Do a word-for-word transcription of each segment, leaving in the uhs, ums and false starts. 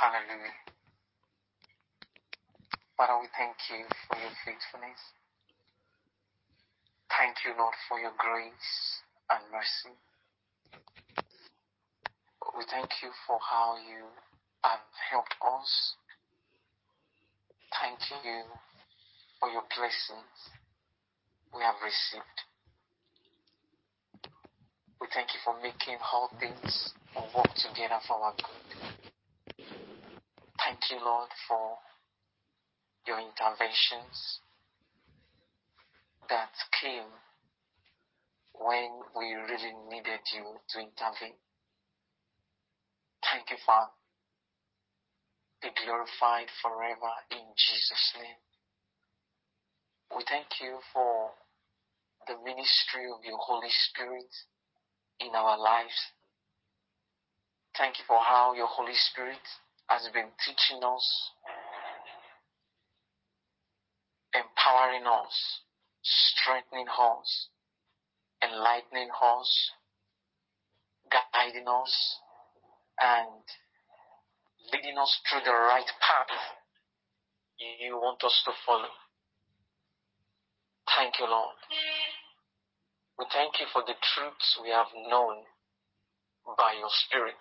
Hallelujah. Father, we thank you for your faithfulness. Thank you, Lord, for your grace and mercy. We thank you for how you have helped us. Thank you for your blessings we have received. We thank you for making all things work together for our good. Thank you, Lord, for your interventions that came when we really needed you to intervene. Thank you, Father. Be glorified forever in Jesus' name. We thank you for the ministry of your Holy Spirit in our lives. Thank you for how your Holy Spirit has been teaching us, empowering us, strengthening us, enlightening us, guiding us, and leading us through the right path you want us to follow. Thank you, Lord. We thank you for the truths we have known by your Spirit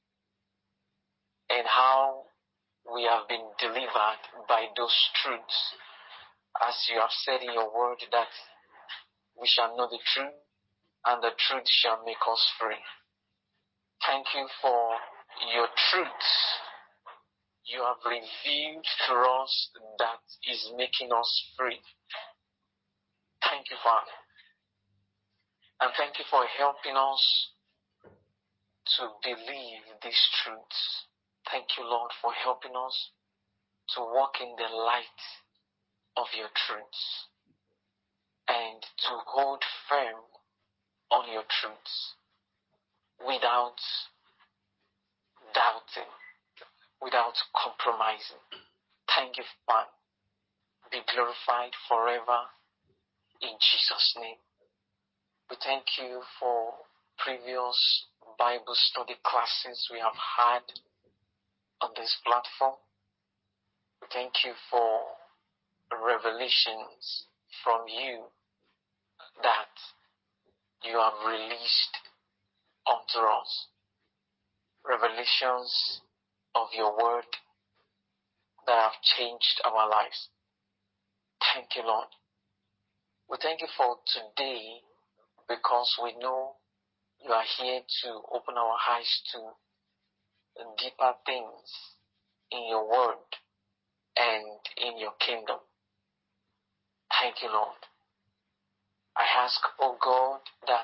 and how we have been delivered by those truths, as you have said in your word that we shall know the truth and the truth shall make us free. Thank you for your truths you have revealed to us that is making us free. Thank you, Father. And thank you for helping us to believe these truths. Thank you, Lord, for helping us to walk in the light of your truths and to hold firm on your truths without doubting, without compromising. Thank you, Father. Be glorified forever in Jesus' name. We thank you for previous Bible study classes we have had on this platform. We thank you for revelations from you that you have released unto us. Revelations of your word that have changed our lives. Thank you, Lord. We thank you for today because we know you are here to open our eyes to deeper things in your word and in your kingdom. Thank you, Lord. I ask, oh God, that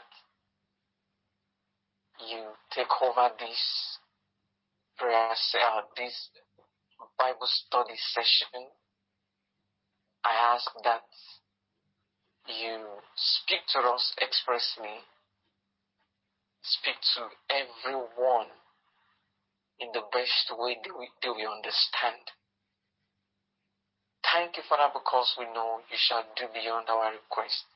you take over this prayer, uh, this Bible study session. I ask that you speak to us expressly, speak to everyone in the best way that we, that we understand. Thank you, Father, because we know you shall do beyond our request.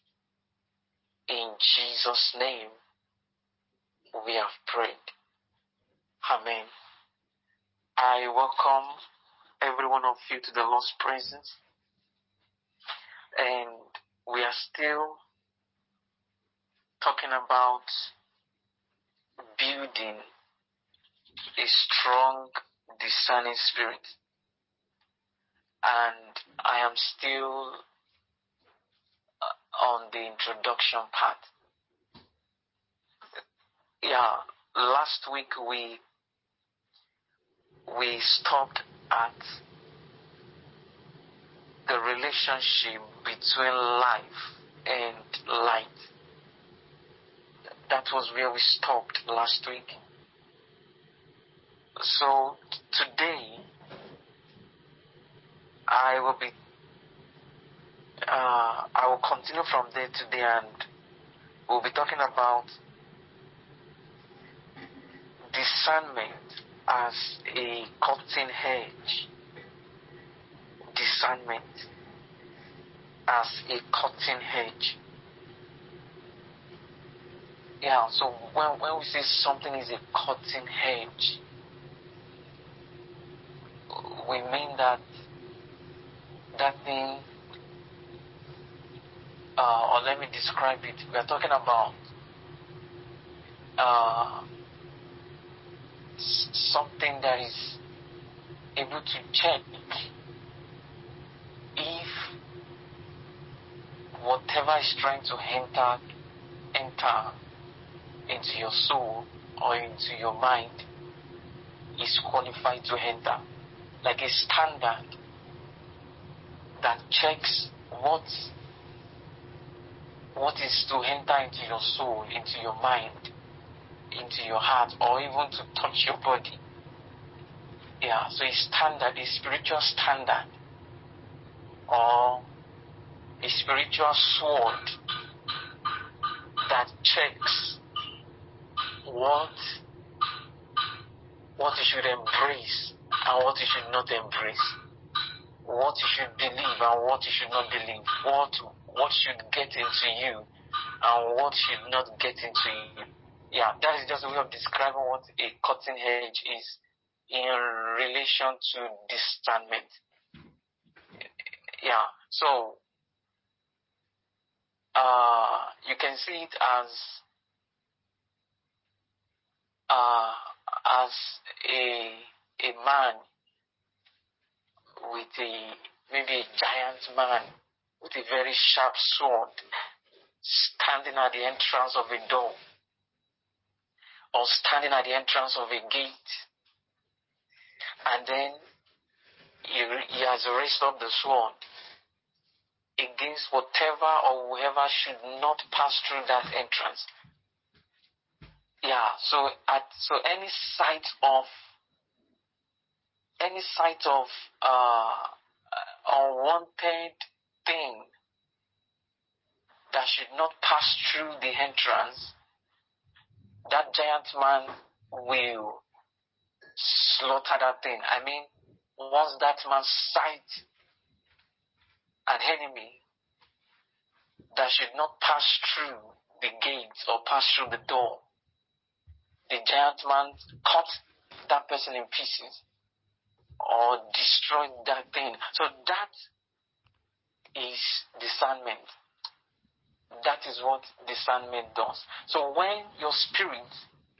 In Jesus' name, we have prayed. Amen. I welcome every one of you to the Lord's presence. And we are still talking about building a strong, discerning spirit. And I am still uh, on the introduction part. Yeah, last week we we stopped at the relationship between life and light. That was where we stopped last week. So today I will be uh, I will continue from there today, and we'll be talking about discernment as a cutting edge. Discernment as a cutting edge. Yeah, so when, when we say something is a cutting edge, we mean that that thing, uh, or let me describe it. We are talking about uh, something that is able to check if whatever is trying to enter enter into your soul or into your mind is qualified to enter, like a standard that checks what what is to enter into your soul, into your mind, into your heart, or even to touch your body. Yeah, so a standard, a spiritual standard, or a spiritual sword that checks what what you should embrace and what you should not embrace, what you should believe and what you should not believe, what what should get into you and what should not get into you. Yeah, that is just a way of describing what a cutting edge is in relation to discernment. Yeah, so uh, you can see it as uh, as a a man with a maybe a giant man with a very sharp sword standing at the entrance of a door or standing at the entrance of a gate, and then he, he has raised up the sword against whatever or whoever should not pass through that entrance. Yeah, so at so any sight of any sight of uh, unwanted thing that should not pass through the entrance, that giant man will slaughter that thing. I mean, once that man sights an enemy that should not pass through the gate or pass through the door, the giant man cut that person in pieces or destroy that thing. So that is discernment. That is what discernment does. So when your spirit,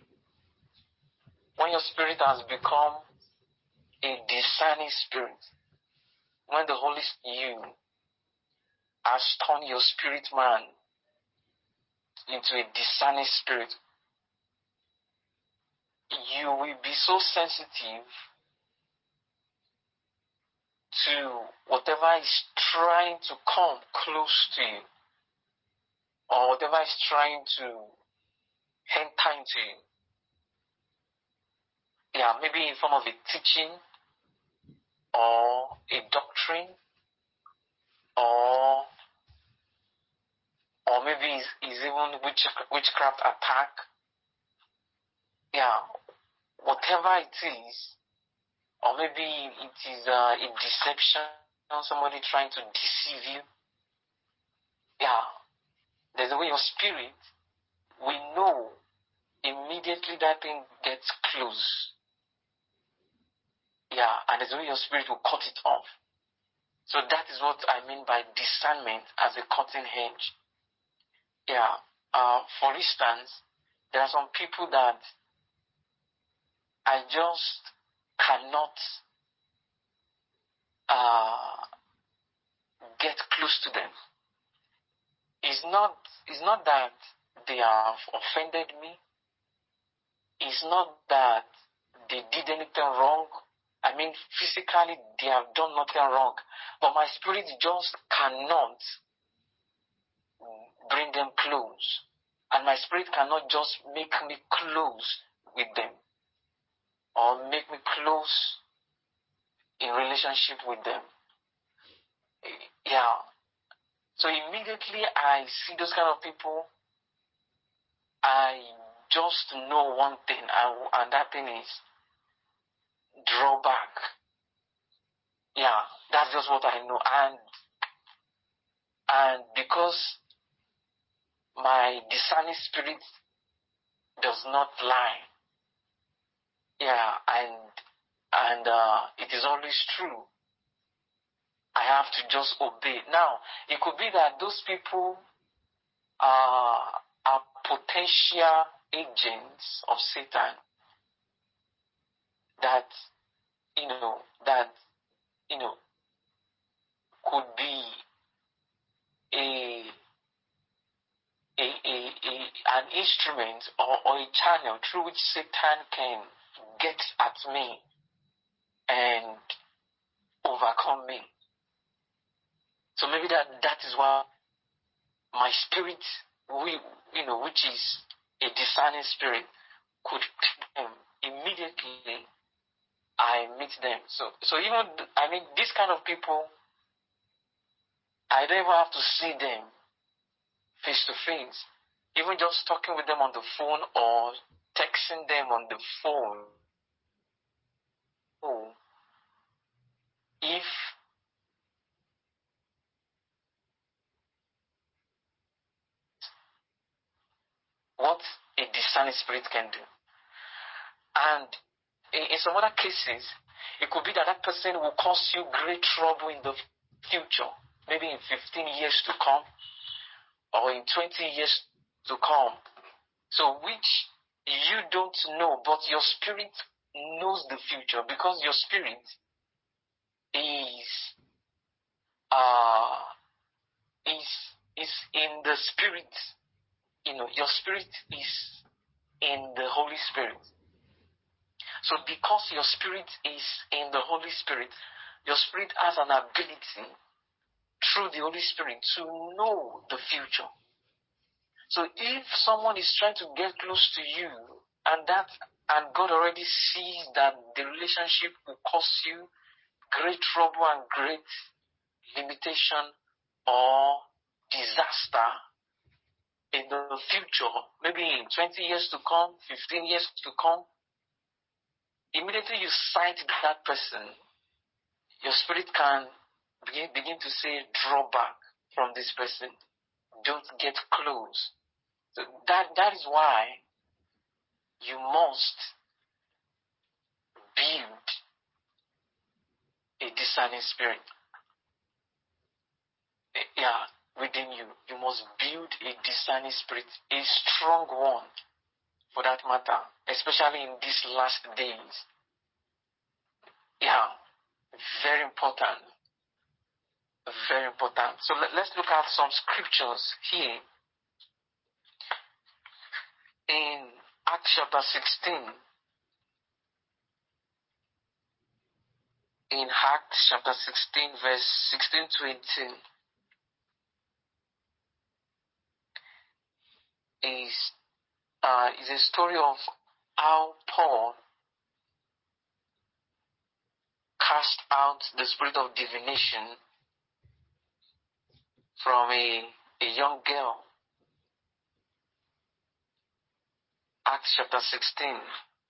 when your spirit has become a discerning spirit, when the Holy Spirit has turned your spirit man into a discerning spirit, you will be so sensitive to whatever is trying to come close to you, or whatever is trying to enter into you. Yeah, maybe in form of a teaching, or a doctrine, or or maybe it's, it's even witch, witchcraft attack. Yeah, whatever it is, or maybe it is uh, a deception, somebody trying to deceive you. Yeah, there's a way your spirit, we know immediately that thing gets close. Yeah, and there's a way your spirit will cut it off. So that is what I mean by discernment as a cutting edge. Yeah, uh, for instance, there are some people that I just cannot uh, get close to them. It's not, it's not that they have offended me. It's not that they did anything wrong. I mean, physically, they have done nothing wrong. But my spirit just cannot bring them close. And my spirit cannot just make me close with them, or make me close in relationship with them. Yeah. So immediately I see those kind of people, I just know one thing, and that thing is draw back. Yeah, that's just what I know. And and because my discerning spirit does not lie, yeah, and I and uh, it is always true. I have to just obey. Now, it could be that those people are, are potential agents of Satan that, you know, that, you know, could be a, a, a, a an instrument or, or a channel through which Satan can get at me and overcome me. So maybe that, that is why my spirit, we, you know, which is a discerning spirit, could pick them immediately I meet them. So, so even, I mean, these kind of people, I don't even have to see them face to face. Even just talking with them on the phone or texting them on the phone. Oh, if what a discerning spirit can do. And in, in some other cases, it could be that that person will cause you great trouble in the future, maybe in fifteen years to come, or in twenty years to come. So which you don't know, but your spirit knows the future, because your spirit is uh is is in the spirit. You know, your spirit is in the Holy Spirit. So because your spirit is in the Holy Spirit, your spirit has an ability through the Holy Spirit to know the future. So if someone is trying to get close to you, and that and God already sees that the relationship will cause you great trouble and great limitation or disaster in the future, maybe in twenty years to come, fifteen years to come, immediately you sight that person, your spirit can begin, begin to say, draw back from this person. Don't get close. So that, that is why you must build a discerning spirit. Yeah, within you. You must build a discerning spirit, a strong one for that matter, especially in these last days. Yeah, very important. Very important. So let, let's look at some scriptures here. In Acts chapter sixteen, in Acts chapter sixteen, verse sixteen to eighteen, is uh, is a story of how Paul cast out the spirit of divination from a, a young girl. Acts chapter sixteen,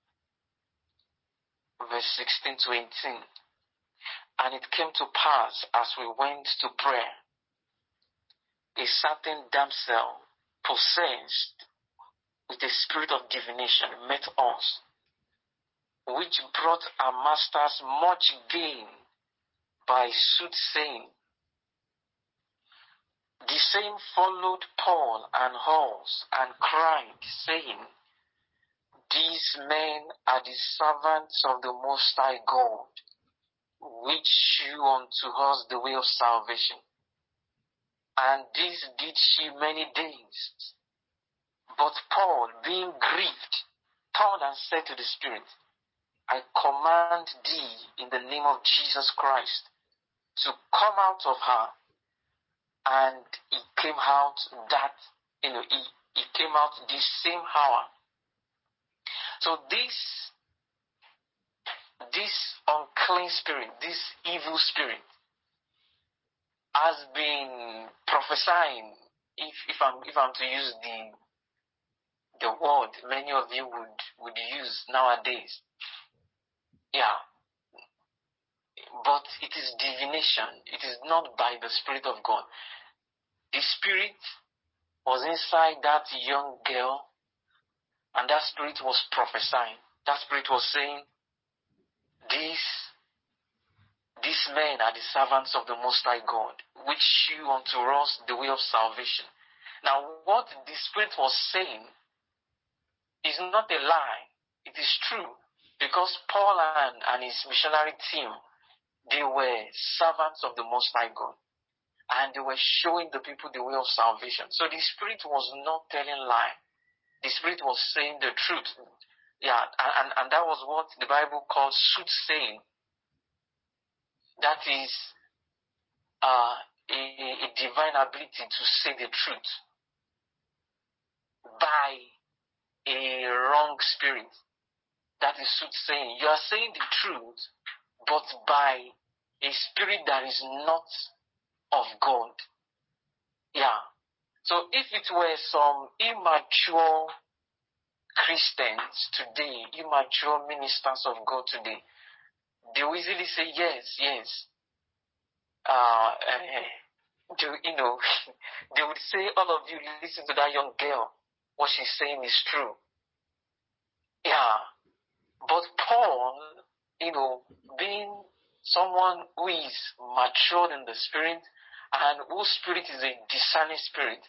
verse sixteen to eighteen. And it came to pass, as we went to prayer, a certain damsel possessed with a spirit of divination met us, which brought our masters much gain by soothsaying. The same followed Paul and us, and cried, saying, These men are the servants of the Most High God, which shew unto us the way of salvation. And this did she many days. But Paul, being grieved, turned and said to the Spirit, I command thee in the name of Jesus Christ to come out of her. And he came out that, you know, he, he came out the same hour. So this, this unclean spirit, this evil spirit, has been prophesying, if, if I'm, if I'm to use the, the word many of you would, would use nowadays. Yeah. But it is divination. It is not by the Spirit of God. The Spirit was inside that young girl, and that Spirit was prophesying. That Spirit was saying, these, these men are the servants of the Most High God, which shew unto us the way of salvation. Now, what the Spirit was saying is not a lie. It is true. Because Paul and, and his missionary team, they were servants of the Most High God. And they were showing the people the way of salvation. So the Spirit was not telling lie. The Spirit was saying the truth. Yeah, and, and that was what the Bible calls soothsaying. That is uh, a, a divine ability to say the truth by a wrong spirit. That is soothsaying. You are saying the truth, but by a spirit that is not of God. Yeah. So if it were some immature Christians today, immature ministers of God today, they will easily say, yes, yes. Uh, uh, do, you know, they would say, all of you, listen to that young girl. What she's saying is true. Yeah. But Paul, you know, being someone who is matured in the spirit and whose spirit is a discerning spirit,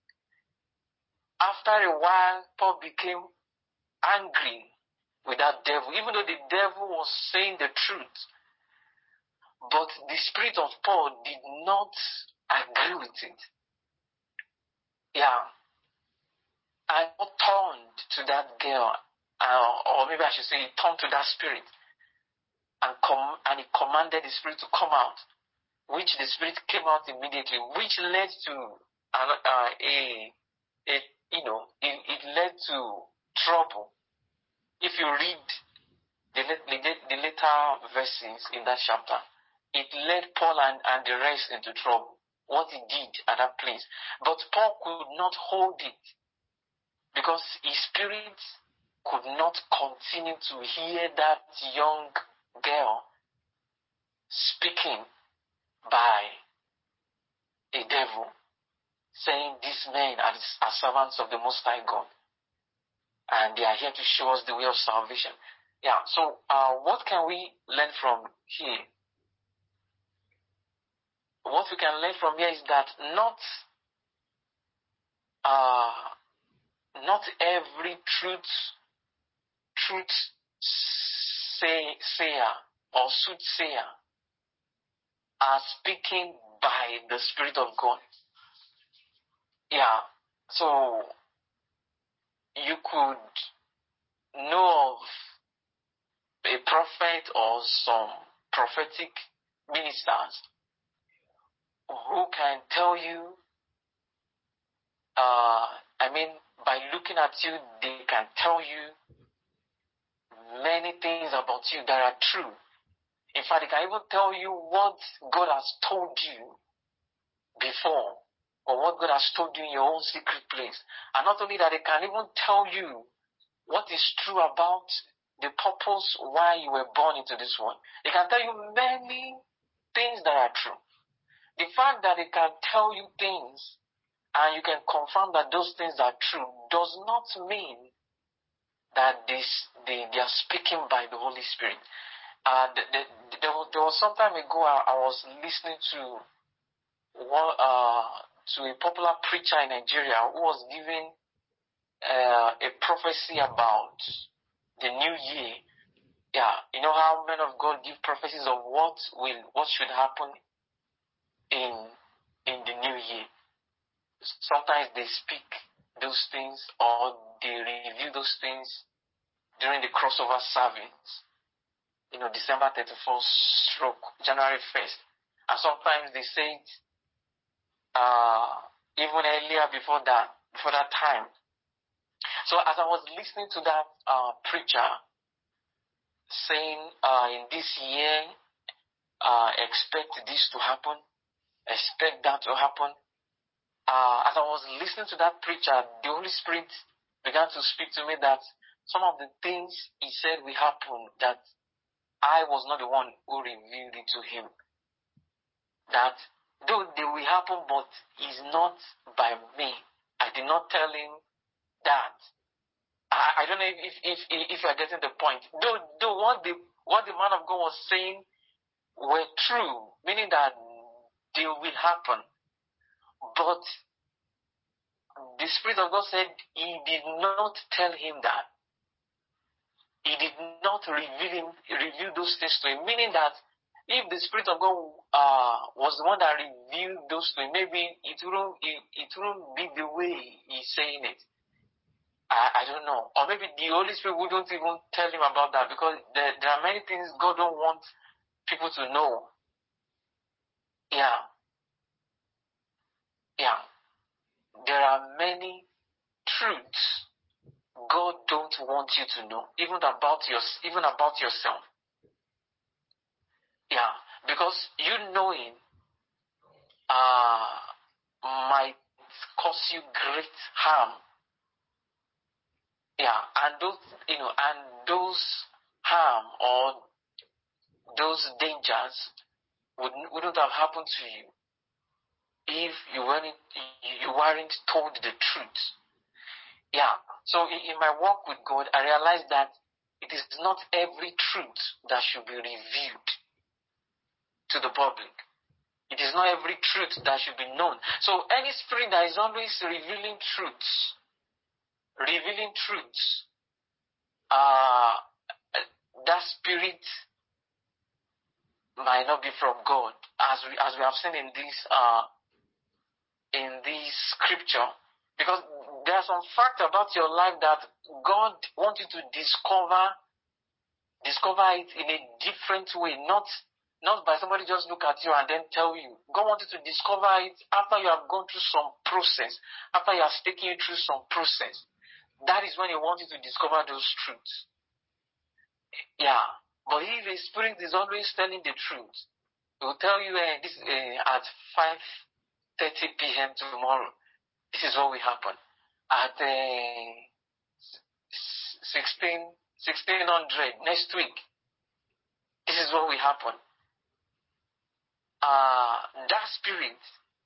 after a while, Paul became angry with that devil, even though the devil was saying the truth. But the spirit of Paul did not agree with it. Yeah. And Paul turned to that girl, uh, or maybe I should say he turned to that spirit, and, com- and he commanded the spirit to come out, which the spirit came out immediately, which led to uh, uh, a, a, you know, it, it led to trouble. If you read the, the, the later verses in that chapter, it led Paul and, and the rest into trouble, what he did at that place. But Paul could not hold it because his spirit could not continue to hear that young girl speaking by a devil, saying these men are, are servants of the Most High God, and they are here to show us the way of salvation. Yeah, so uh, what can we learn from here? What we can learn from here is that not uh, not every truth truth say, sayer or soothsayer are speaking by the Spirit of God. Yeah, so you could know of a prophet or some prophetic ministers who can tell you, uh, I mean, by looking at you, they can tell you many things about you that are true. In fact, they can even tell you what God has told you before, or what God has told you in your own secret place. And not only that, they can even tell you what is true about the purpose why you were born into this world. They can tell you many things that are true. The fact that they can tell you things and you can confirm that those things are true does not mean that this, they, they are speaking by the Holy Spirit. Uh, the, the, there, was, there was some time ago I, I was listening to one, uh, to a popular preacher in Nigeria who was giving uh, a prophecy about the new year. Yeah, you know how men of God give prophecies of what will, what should happen in in the new year. Sometimes they speak those things or they review those things during the crossover service. You know, December thirty-first stroke, January first. And sometimes they say it uh, even earlier before that, before that time. So as I was listening to that uh, preacher saying, uh, in this year, uh, expect this to happen, expect that to happen. Uh, as I was listening to that preacher, the Holy Spirit began to speak to me that some of the things he said will happen that I was not the one who revealed it to him. That though they will happen, but it's not by me. I did not tell him that. I, I don't know if if if, if you are getting the point. Though though what the what the man of God was saying were true, meaning that they will happen. But the Spirit of God said he did not tell him that. He did not reveal, him, reveal those things to him, meaning that if the Spirit of God uh, was the one that revealed those to him, maybe it wouldn't, it, it wouldn't be the way he's saying it. I, I don't know. Or maybe the Holy Spirit wouldn't even tell him about that, because there, there are many things God don't want people to know. Yeah. Yeah. There are many truths God don't want you to know, even about your, even about yourself. Yeah, because you knowing uh, might cause you great harm. Yeah, and those, you know, and those harm or those dangers would, wouldn't have happened to you if you weren't, you weren't told the truth. Yeah, so in, in my work with God, I realized that it is not every truth that should be revealed to the public. It is not every truth that should be known. So any spirit that is always revealing truths, revealing truths, uh, that spirit might not be from God, as we as we have seen in this uh, in this scripture, because there are some facts about your life that God wants you to discover, discover it in a different way, not. Not by somebody just look at you and then tell you. God wants you to discover it after you have gone through some process, after He has taken you through some process. That is when He wants you to discover those truths. Yeah. But if the Spirit is always telling the truth, He will tell you uh, this uh, at five thirty p.m. tomorrow, this is what will happen. At uh, sixteen hundred next week, this is what will happen. Uh, that spirit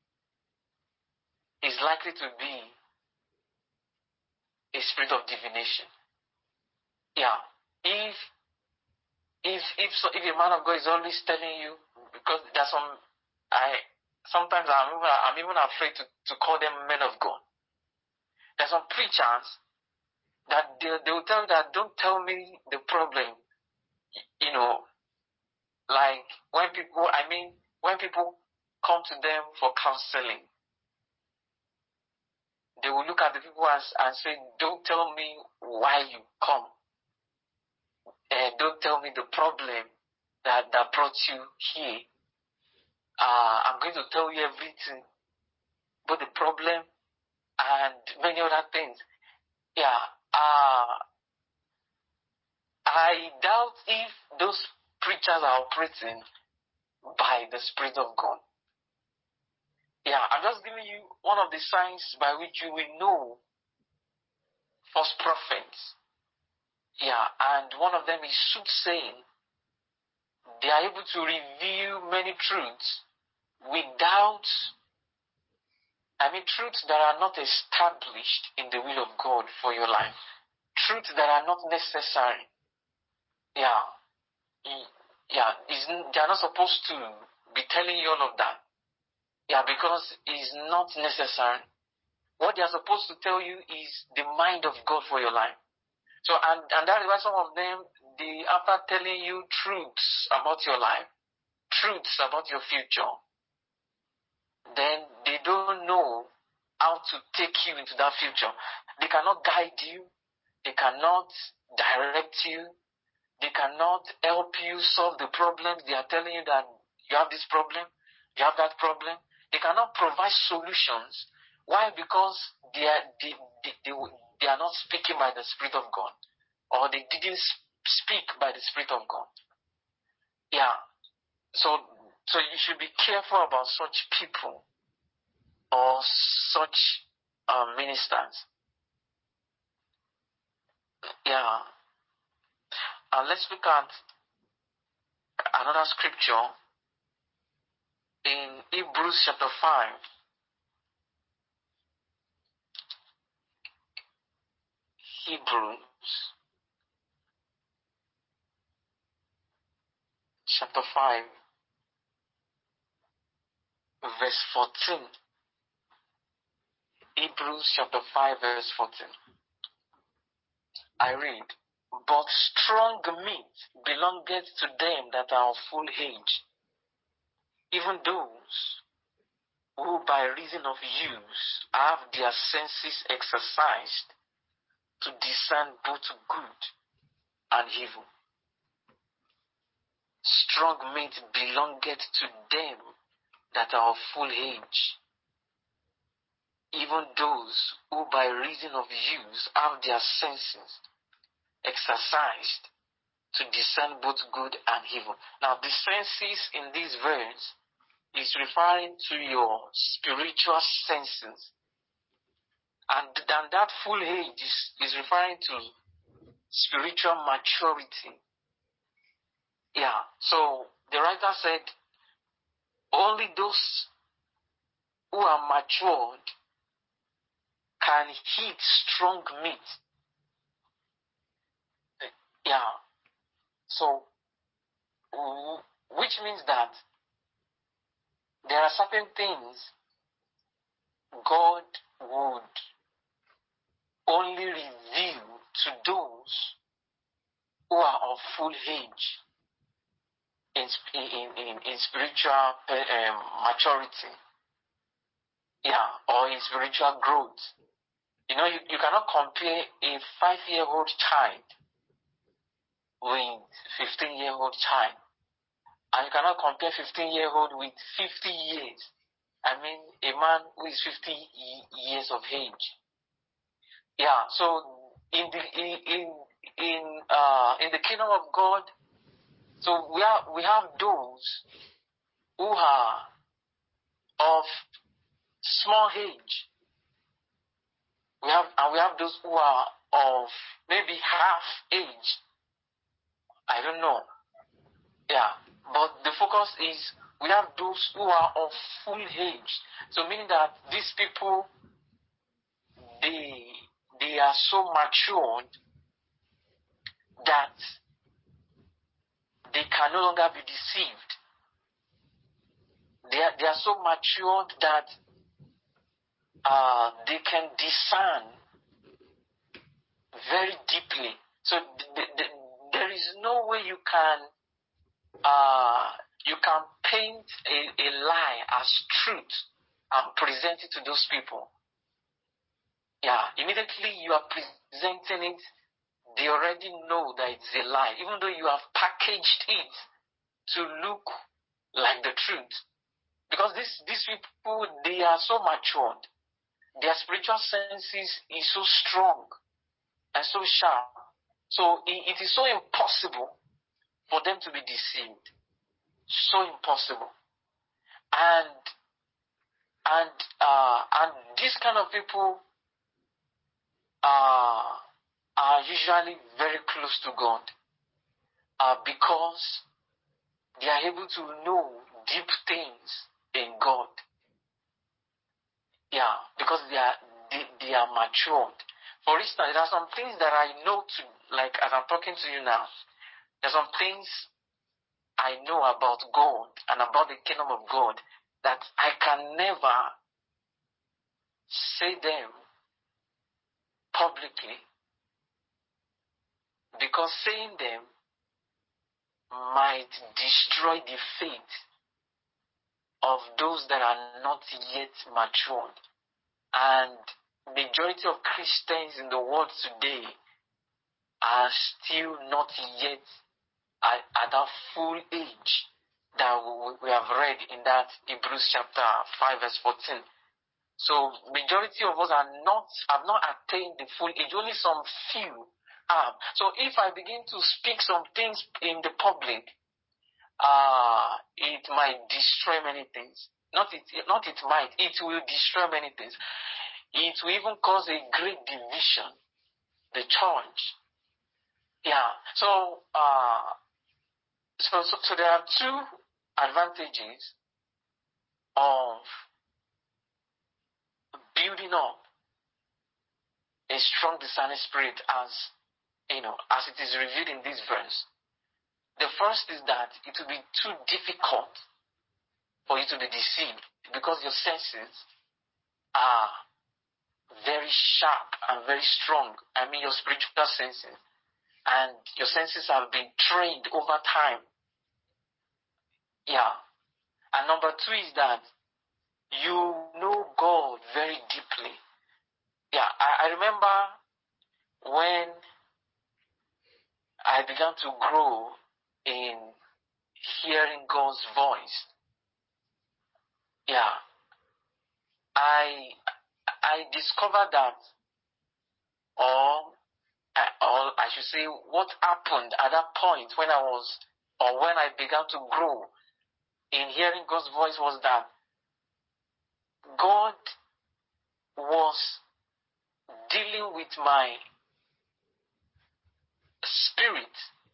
is likely to be a spirit of divination. Yeah. If if if so, if a man of God is always telling you, because there's some, I sometimes I'm even, I'm even afraid to, to call them men of God. There's some preachers that they they will tell you that don't tell me the problem. You know, like when people, I mean, when people come to them for counseling, they will look at the people and, and say, don't tell me why you come. And don't tell me the problem that, that brought you here. Uh, I'm going to tell you everything but the problem and many other things. Yeah. Uh, I doubt if those preachers are operating by the Spirit of God. Yeah, I'm just giving you one of the signs by which you will know false prophets. Yeah, and one of them is soothsaying. They are able to reveal many truths without, I mean, truths that are not established in the will of God for your life. Truths that are not necessary. Yeah. Yeah, it's, they are not supposed to be telling you all of that. Yeah, because it's not necessary. What they are supposed to tell you is the mind of God for your life. So, and, and that is why some of them, they, after telling you truths about your life, truths about your future, then they don't know how to take you into that future. They cannot guide you. They cannot direct you. They cannot help you solve the problems. They are telling you that you have this problem, you have that problem. They cannot provide solutions. Why? Because they are, they, they, they, they are not speaking by the Spirit of God. Or they didn't speak by the Spirit of God. Yeah. So, so you should be careful about such people or such uh, ministers. Yeah. Uh, let's look at another scripture in Hebrews chapter five. Hebrews chapter five, verse fourteen. Hebrews chapter five, verse fourteen. I read, but strong meat belongeth to them that are of full age, even those who by reason of use have their senses exercised to discern both good and evil. Strong meat belongeth to them that are of full age, even those who by reason of use have their senses exercised to discern both good and evil. Now, the senses in this verse is referring to your spiritual senses. And, and that full age is, is referring to spiritual maturity. Yeah, so the writer said, only those who are matured can eat strong meat. Yeah, so, which means that there are certain things God would only reveal to those who are of full age in, in, in, in spiritual um, maturity, yeah, or in spiritual growth. You know, you, you cannot compare a five-year-old child with fifteen-year-old child. And you cannot compare fifteen-year-old with fifty years. I mean, a man who is fifty years of age. Yeah, so in the in in in, uh, in the kingdom of God, so we have we have those who are of small age. We have and we have those who are of maybe half age. I don't know. Yeah, but the focus is we have those who are of full age. So meaning that these people, they they are so matured that they can no longer be deceived. They are, they are so matured that uh, they can discern very deeply. So th- th- th- there is no way you can uh, you can paint a, a lie as truth and present it to those people. Yeah, immediately you are presenting it, they already know that it's a lie, even though you have packaged it to look like the truth. Because this, these people, they are so matured. Their spiritual senses is so strong and so sharp. So it, it is so impossible for them to be deceived. So impossible. And and uh, and these kind of people uh, are usually very close to God uh, because they are able to know deep things in God. Yeah, because they are they, they are matured. For instance, there are some things that I know to, like as I'm talking to you now, there are some things I know about God and about the kingdom of God that I can never say them publicly, because saying them might destroy the faith of those that are not yet matured. And majority of Christians in the world today are still not yet at, at that full age that we, we have read in that Hebrews chapter five verse fourteen. So majority of us are not have not attained the full age. Only some few have. So if I begin to speak some things in the public, uh, it might destroy many things. Not it, not it might. It will destroy many things. It will even cause a great division, the church. Yeah. So, uh, so, so, so there are two advantages of building up a strong discerning spirit, as you know, as it is revealed in this verse. The first is that it will be too difficult for you to be deceived because your senses are very sharp and very strong. I mean, your spiritual senses. And your senses have been trained over time. Yeah. And number two is that you know God very deeply. Yeah, I, I remember when I began to grow in hearing God's voice. Yeah. I I discovered that, or, or I should say, what happened at that point when I was, or when I began to grow in hearing God's voice was that God was dealing with my spirit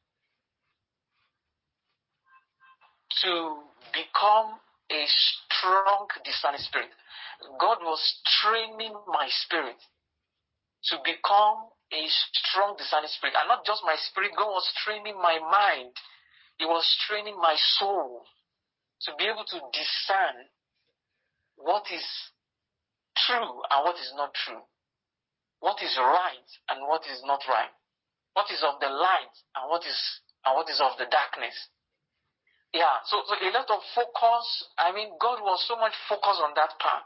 to become a strong discerning spirit. God was training my spirit to become a strong discerning spirit. And not just my spirit, God was training my mind. He was training my soul to be able to discern what is true and what is not true. What is right and what is not right. What is of the light and what is and what is of the darkness. Yeah, so, so a lot of focus. I mean, God was so much focused on that part.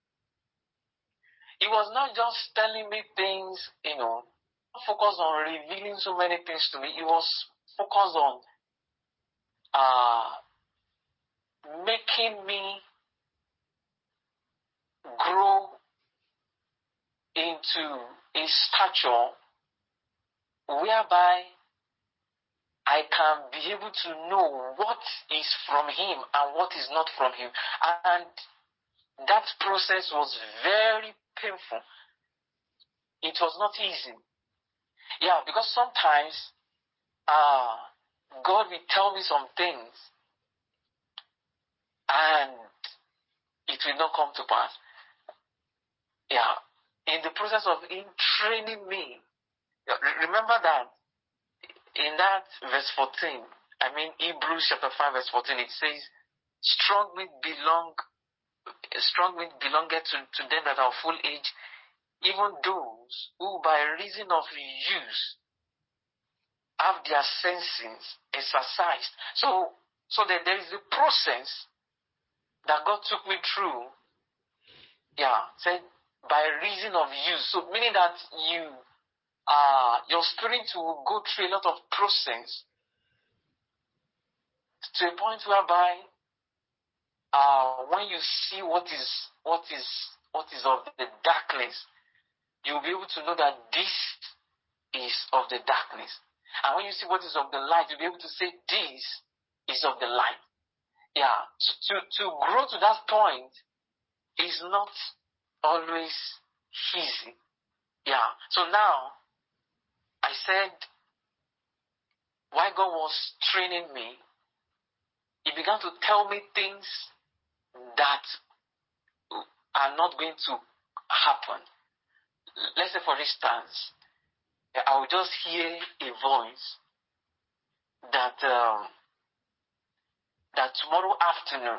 He was not just telling me things, you know, focused on revealing so many things to me. He was focused on uh, making me grow into a stature whereby I can be able to know what is from Him and what is not from Him. And that process was very painful. It was not easy. Yeah, because sometimes uh, God will tell me some things and it will not come to pass. Yeah, in the process of Him training me, remember that in that verse fourteen, I mean Hebrews chapter five verse fourteen, it says, strong meat belong, strong meat belongeth to, to them that are full age, even those who by reason of use have their senses exercised. So, so that there is a process that God took me through. Yeah, said by reason of use. So meaning that you, uh, your spirit will go through a lot of process to a point whereby, uh, when you see what is what is what is of the darkness, you'll be able to know that this is of the darkness. And when you see what is of the light, you'll be able to say this is of the light. Yeah. So to, to grow to that point is not always easy. Yeah. So now, I said, while God was training me, He began to tell me things that are not going to happen. Let's say, for instance, I will just hear a voice that um, that tomorrow afternoon,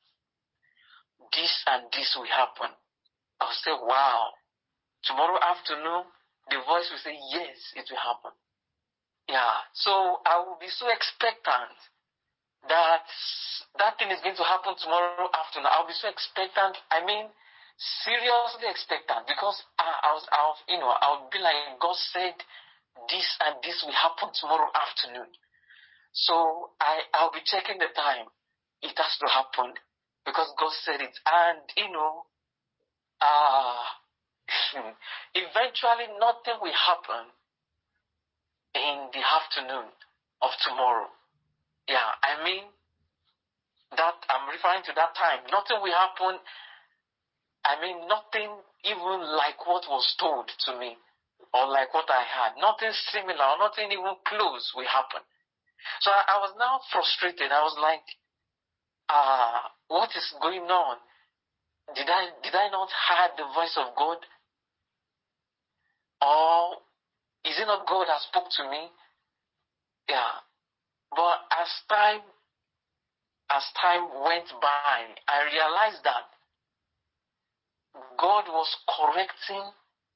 this and this will happen. I'll say, wow. Tomorrow afternoon, the voice will say, yes, it will happen. Yeah. So I will be so expectant that that thing is going to happen tomorrow afternoon. I'll be so expectant. I mean, seriously expectant, because I, I was, I was, you know, I'll be like, God said this and this will happen tomorrow afternoon. So I, I'll be checking the time. It has to happen because God said it. And, you know, uh, eventually nothing will happen in the afternoon of tomorrow. Yeah, I mean, that I'm referring to that time. Nothing will happen. I mean, nothing even like what was told to me or like what I had. Nothing similar, nothing even close will happen. So I, I was now frustrated. I was like, uh, what is going on? Did I did I not hear the voice of God? Or is it not God that spoke to me? Yeah. But as time, as time went by, I realized that God was correcting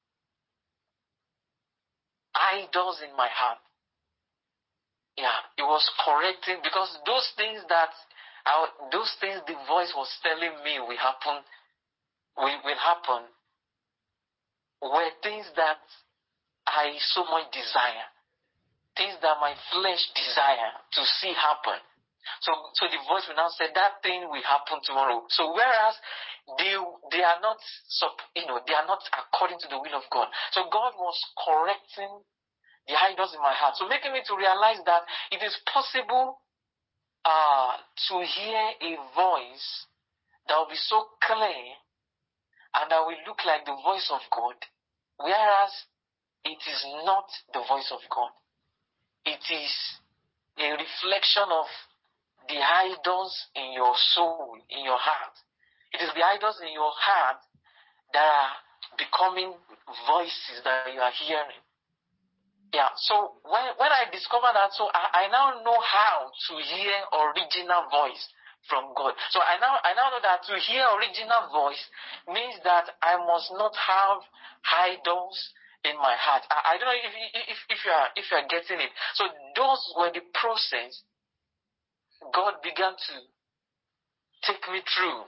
idols in my heart. Yeah, it was correcting, because those things that, I, those things the voice was telling me will happen, will, will happen, were things that I so much desire, things that my flesh desire to see happen. So, so the voice will now say that thing will happen tomorrow. So whereas they, they are not, you know, they are not according to the will of God. So God was correcting the idols in my heart. So making me to realize that it is possible uh, to hear a voice that will be so clear and that will look like the voice of God, whereas it is not the voice of God. It is a reflection of the idols in your soul, in your heart. It is the idols in your heart that are becoming voices that you are hearing. Yeah, so when, when I discovered that, so I, I now know how to hear original voice from God. So I now I now know that to hear original voice means that I must not have idols in my heart. I, I don't know if, if if you are if you are getting it. So those were the process God began to take me through,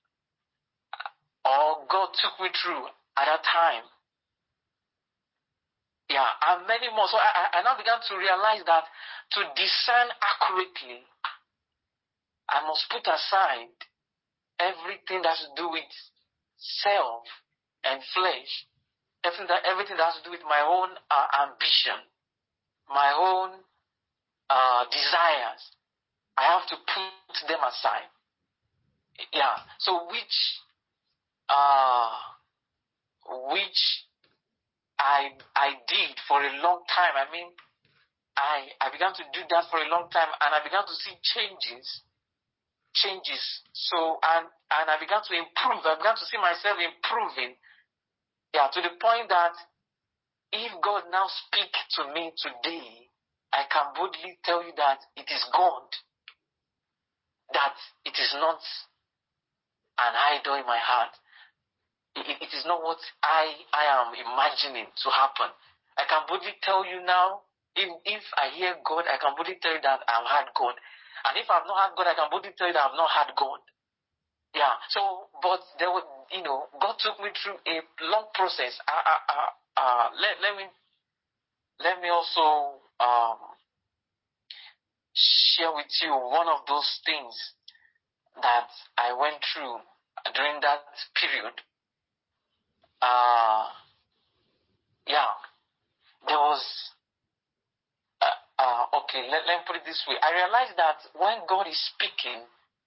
or God took me through at that time. Yeah, and many more. So I, I now began to realize that to discern accurately, I must put aside everything that has to do with self and flesh, everything that, everything that has to do with my own uh, ambition, my own uh, desires. I have to put them aside. Yeah. So which, uh, which I I did for a long time. I mean, I I began to do that for a long time, and I began to see changes, changes. So and and I began to improve. I began to see myself improving. Yeah, to the point that if God now speak to me today, I can boldly tell you that it is God. That it is not an idol in my heart. It, it is not what I, I am imagining to happen. I can boldly tell you now, if, if I hear God, I can boldly tell you that I've had God. And if I've not had God, I can boldly tell you that I've not had God. Yeah, so, but there was, you know, God took me through a long process. Uh, uh, uh, uh, let, let me, let me also um, share with you one of those things that I went through during that period. Uh, yeah, there was, uh, uh, okay, let, let me put it this way. I realized that when God is speaking,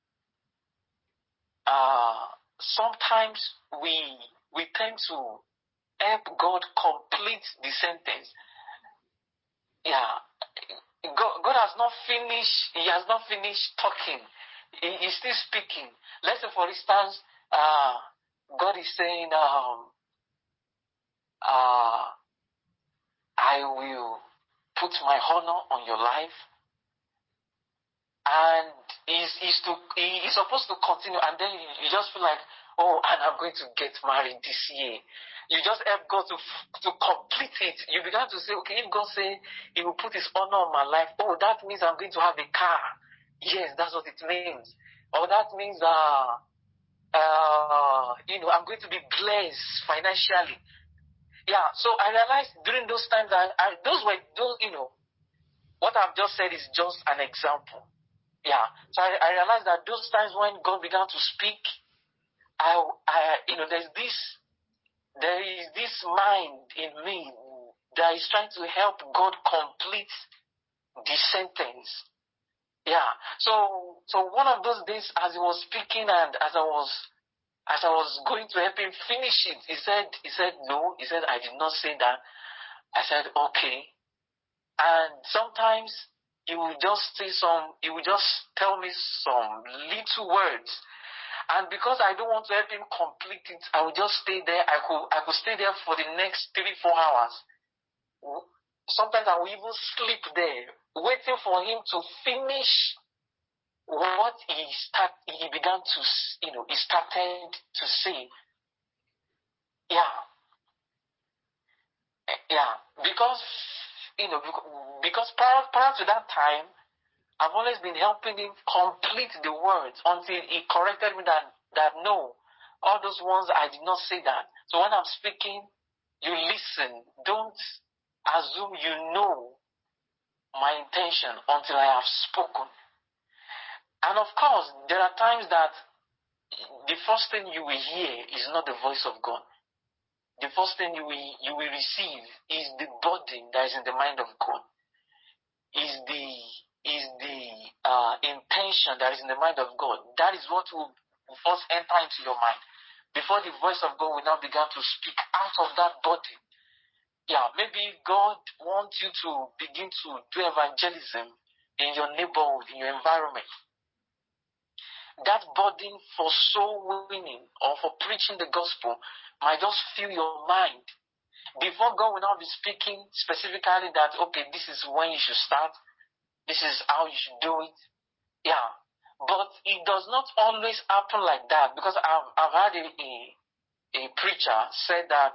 uh, sometimes we, we tend to help God complete the sentence. Yeah, God, God has not finished, He has not finished talking. He, he's still speaking. Let's say, for instance, uh, God is saying, um, uh, I will put my honor on your life. And he's, he's, to, he, he's supposed to continue, and then you, you just feel like, oh, and I'm going to get married this year. You just help God to to complete it. You began to say, okay, if God say He will put His honor on my life, oh, that means I'm going to have a car. Yes, that's what it means. Or that means, uh, uh, you know, I'm going to be blessed financially. Yeah. So I realized during those times that I, those were those, you know, what I've just said is just an example. Yeah. So I, I realized that those times when God began to speak, I, I, you know, there's this, there is this mind in me that is trying to help God complete the sentence. Yeah. So, so one of those days, as He was speaking and as I was, as I was going to help Him finish it, He said, He said, no, He said, I did not say that. I said, okay. And sometimes He will just say some, He will just tell me some little words. And because I don't want to help Him complete it, I will just stay there. I could, I could stay there for the next three, four hours. Sometimes I will even sleep there waiting for him to finish what he start, he began to, you know, he started to say. Yeah. Yeah. Because, you know, because prior, prior to that time, I've always been helping him complete the words until he corrected me that, that no, all those ones, I did not say that. So when I'm speaking, you listen. Don't assume you know my intention until I have spoken. And of course, there are times that the first thing you will hear is not the voice of God. The first thing you will, you will receive is the burden that is in the mind of God. Is the is the uh, intention that is in the mind of God. That is what will first enter into your mind before the voice of God will now begin to speak out of that body. Yeah, maybe God wants you to begin to do evangelism in your neighborhood, in your environment. That burden for soul winning or for preaching the gospel might just fill your mind. Before God will now be speaking specifically that, okay, this is when you should start. This is how you should do it. Yeah. But it does not always happen like that, because I've, I've had a, a, a preacher say that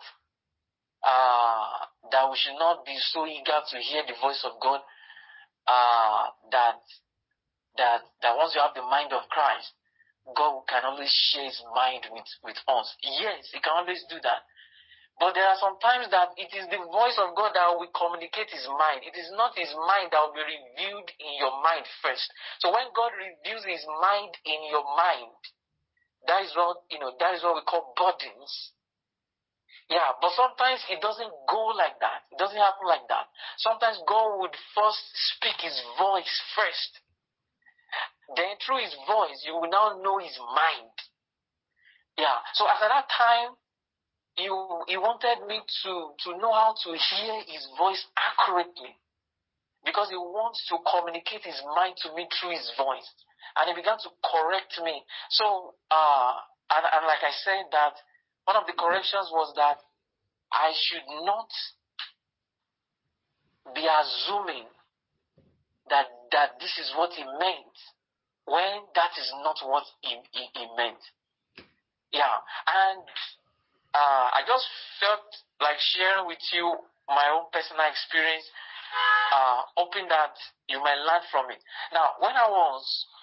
uh, that we should not be so eager to hear the voice of God, uh, that, that, that once you have the mind of Christ, God can always share his mind with, with us. Yes, he can always do that. But there are some times that it is the voice of God that will communicate his mind. It is not his mind that will be revealed in your mind first. So when God reveals his mind in your mind, that is what, you know, that is what we call burdens. Yeah, but sometimes it doesn't go like that. It doesn't happen like that. Sometimes God would first speak his voice first. Then through his voice, you will now know his mind. Yeah, so at that time, He, he wanted me to, to know how to hear his voice accurately, because he wants to communicate his mind to me through his voice. And he began to correct me. So, uh, and, and like I said, that one of the corrections was that I should not be assuming that, that this is what he meant, when that is not what he, he, he meant. Yeah, and Uh, I just felt like sharing with you my own personal experience, uh, hoping that you might learn from it. Now, when I was,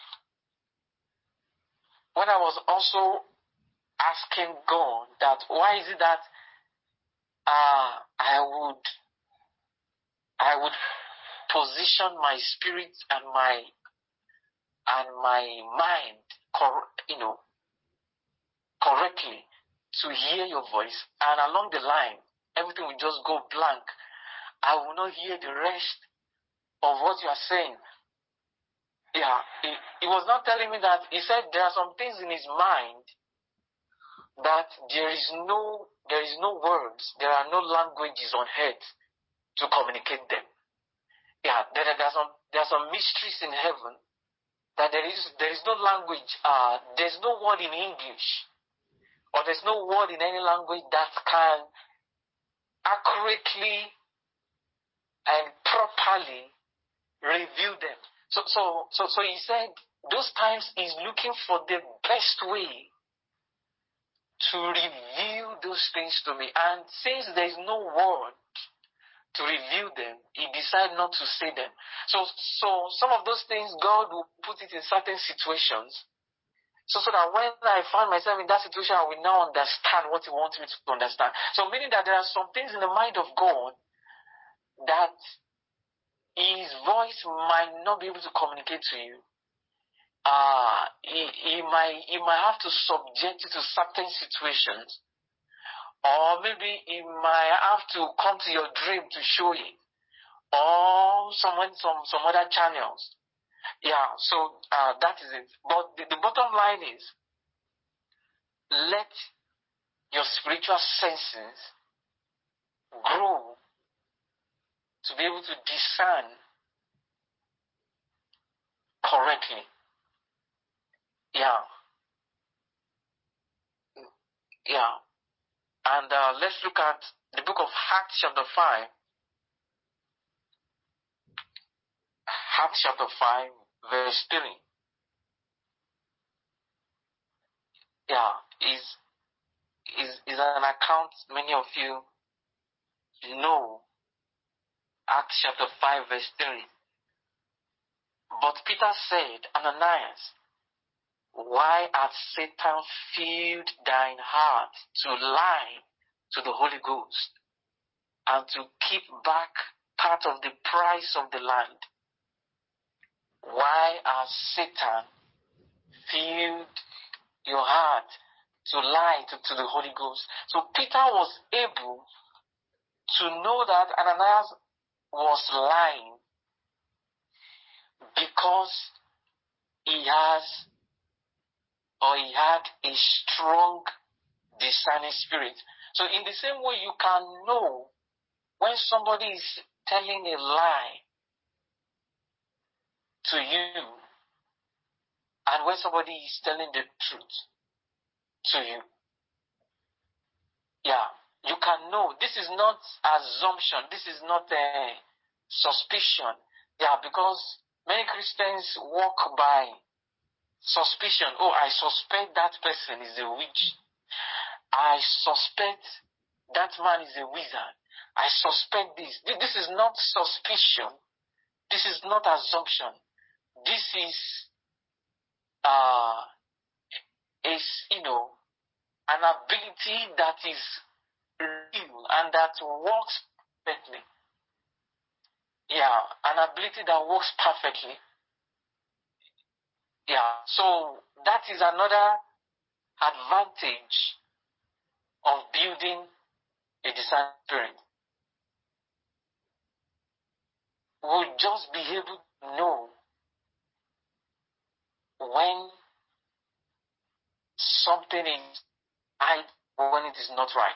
when I was also asking God that why is it that uh, I would, I would position my spirit and my and my mind, cor- you know, correctly to hear your voice, and along the line, everything will just go blank. I will not hear the rest of what you are saying. Yeah, he, he was not telling me that. He said there are some things in his mind that there is no, there is no words, there are no languages on earth to communicate them. Yeah, there, there are some, there are some mysteries in heaven that there is, there is no language, uh, there's no word in English, or there's no word in any language that can accurately and properly reveal them. So, so, so, so he said those times he's looking for the best way to reveal those things to me. And since there is no word to reveal them, he decided not to say them. So, so some of those things God will put it in certain situations. So, so that when I find myself in that situation, I will now understand what he wants me to understand. So meaning that there are some things in the mind of God that his voice might not be able to communicate to you. Uh, he, he might, he might have to subject you to certain situations. Or maybe he might have to come to your dream to show it. Or someone, some, some other channels. Yeah, so uh, that is it. But the, the bottom line is, let your spiritual senses grow to be able to discern correctly. Yeah. Yeah. And uh, let's look at the book of Acts chapter five. Acts chapter five, verse three. Yeah, is is is an account many of you know. Acts chapter five, verse three. But Peter said, Ananias, why hath Satan filled thine heart to lie to the Holy Ghost and to keep back part of the price of the land? Why has Satan filled your heart to lie to, to the Holy Ghost? So Peter was able to know that Ananias was lying because he has or he had a strong discerning spirit. So in the same way, you can know when somebody is telling a lie to you and when somebody is telling the truth to you. Yeah, you can know. This is not assumption. This is not a suspicion. Yeah, because many Christians walk by suspicion. Oh, I suspect that person is a witch. I suspect that man is a wizard. I suspect this. This is not suspicion. This is not assumption. This is, uh, is, you know, an ability that is real and that works perfectly. Yeah, an ability that works perfectly. Yeah, so that is another advantage of building a discerning spirit. We'll just be able to know when something is right or when it is not right.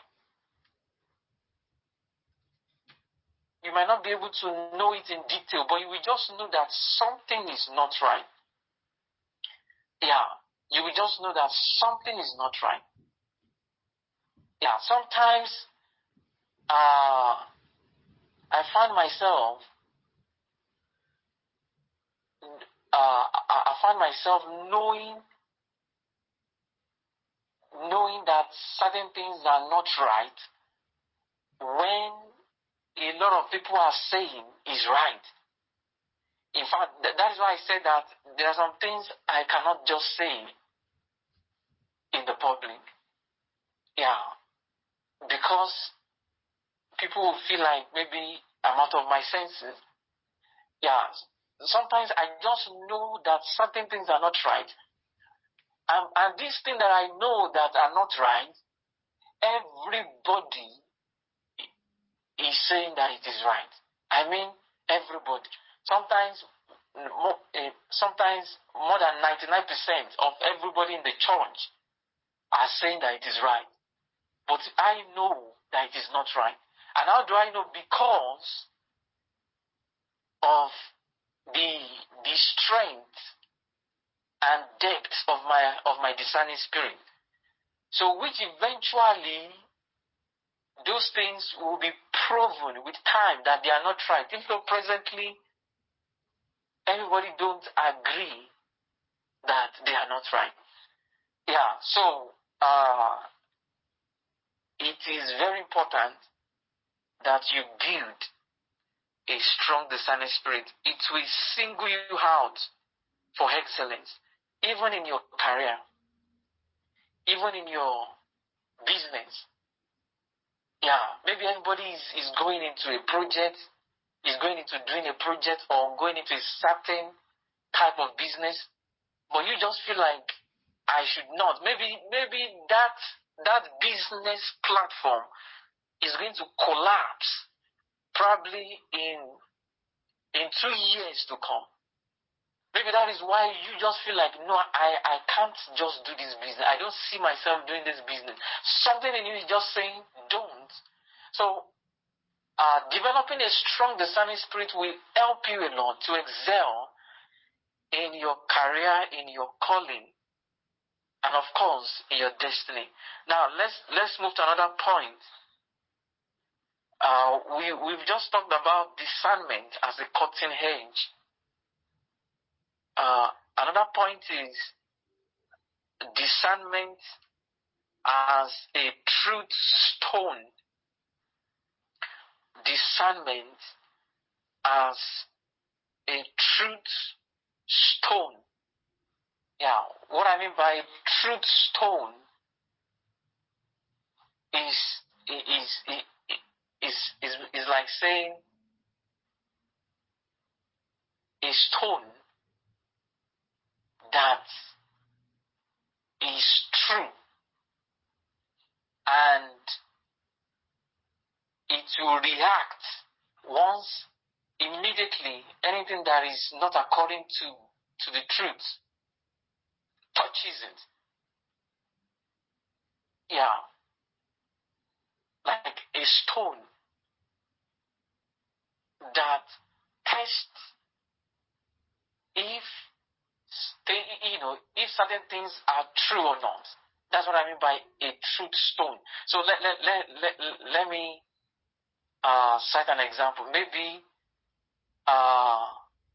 You might not be able to know it in detail, but you will just know that something is not right. Yeah, you will just know that something is not right. Yeah, sometimes uh, I find myself, uh, I find myself knowing, knowing that certain things are not right when a lot of people are saying is right. In fact, th- that is why I said that there are some things I cannot just say in the public. Yeah, because people will feel like maybe I'm out of my senses. Yeah, sometimes I just know that certain things are not right. And, and these things that I know that are not right, everybody is saying that it is right. I mean, everybody. Sometimes, more, uh, sometimes more than ninety-nine percent of everybody in the church are saying that it is right. But I know that it is not right. And how do I know? Because of the, the strength and depth of my of my discerning spirit. So which eventually those things will be proven with time that they are not right. Even though presently everybody don't agree that they are not right. Yeah, so uh, it is very important that you build a strong discerning spirit. It will single you out for excellence, even in your career, even in your business. Yeah, maybe everybody is, is going into a project, is going into doing a project or going into a certain type of business, but you just feel like I should not. Maybe maybe that that business platform is going to collapse probably in in two years to come. Maybe that is why you just feel like, no, I, I can't just do this business. I don't see myself doing this business. Something in you is just saying, don't. So, uh, developing a strong discerning spirit will help you a lot to excel in your career, in your calling, and of course, in your destiny. Now, let's let's move to another point. Uh, we, we've just talked about discernment as a cutting edge Uh, another point is discernment as a truth stone. Discernment as a truth stone. Yeah, what I mean by truth stone is is is is is, is like saying a stone that is true, and it will react once immediately anything that is not according to to the truth touches it. Yeah, like a stone that tests if they, you know, if certain things are true or not. That's what I mean by a truth stone. So let let let let, let me uh, cite an example. Maybe uh,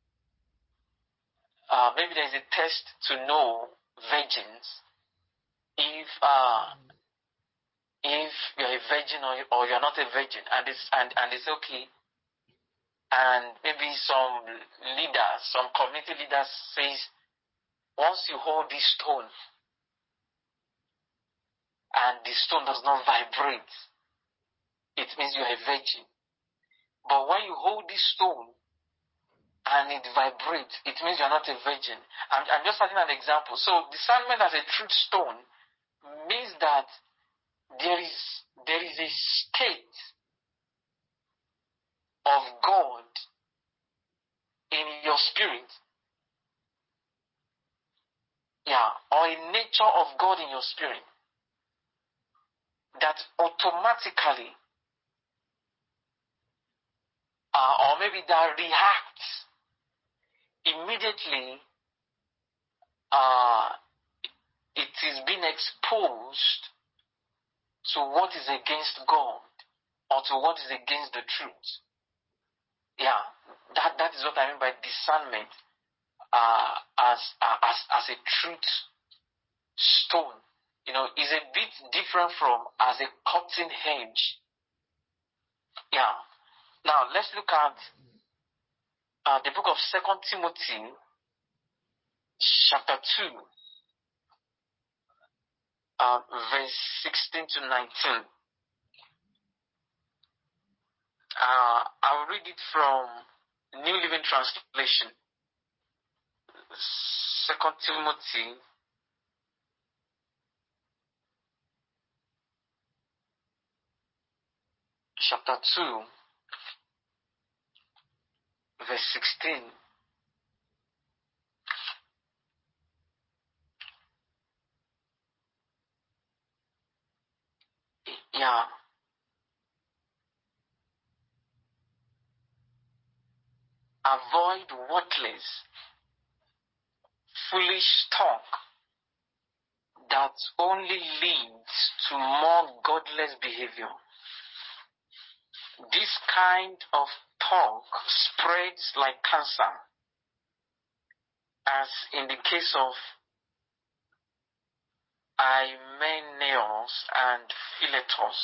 uh, maybe there's a test to know virgins if uh, if you're a virgin or, or you're not a virgin, and it's and, and it's okay. And maybe some leaders, some community leaders says, once you hold this stone and the stone does not vibrate, it means you're a virgin. But when you hold this stone and it vibrates, it means you're not a virgin. I'm, I'm just citing an example. So discernment as a truth stone means that there is there is a state of God in your spirit, yeah, or a nature of God in your spirit that automatically, uh, or maybe that reacts immediately, uh, it is being exposed to what is against God or to what is against the truth. Yeah, that, that is what I mean by discernment uh, as, uh, as, as a truth stone. You know, is a bit different from as a cutting edge. Yeah. Now, let's look at uh, the book of Second Timothy, chapter two, uh, verse sixteen to nineteen. Uh, I'll read it from New Living Translation. Second Timothy, chapter two, verse sixteen. Yeah. Avoid worthless, foolish talk that only leads to more godless behavior. This kind of talk spreads like cancer, as in the case of Hymenaeus and Philetus.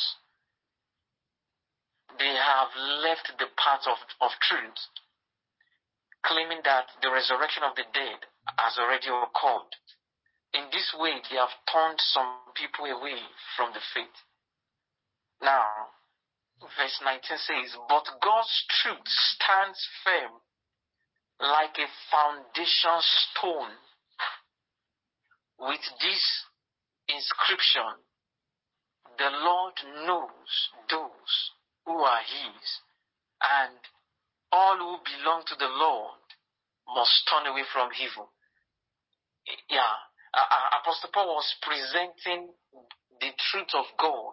They have left the path of, of truth, claiming that the resurrection of the dead has already occurred. In this way, they have turned some people away from the faith. Now, verse nineteen says, but God's truth stands firm like a foundation stone, with this inscription: the Lord knows those who are his, and all who belong to the Lord must turn away from evil. Yeah, uh, Apostle Paul was presenting the truth of God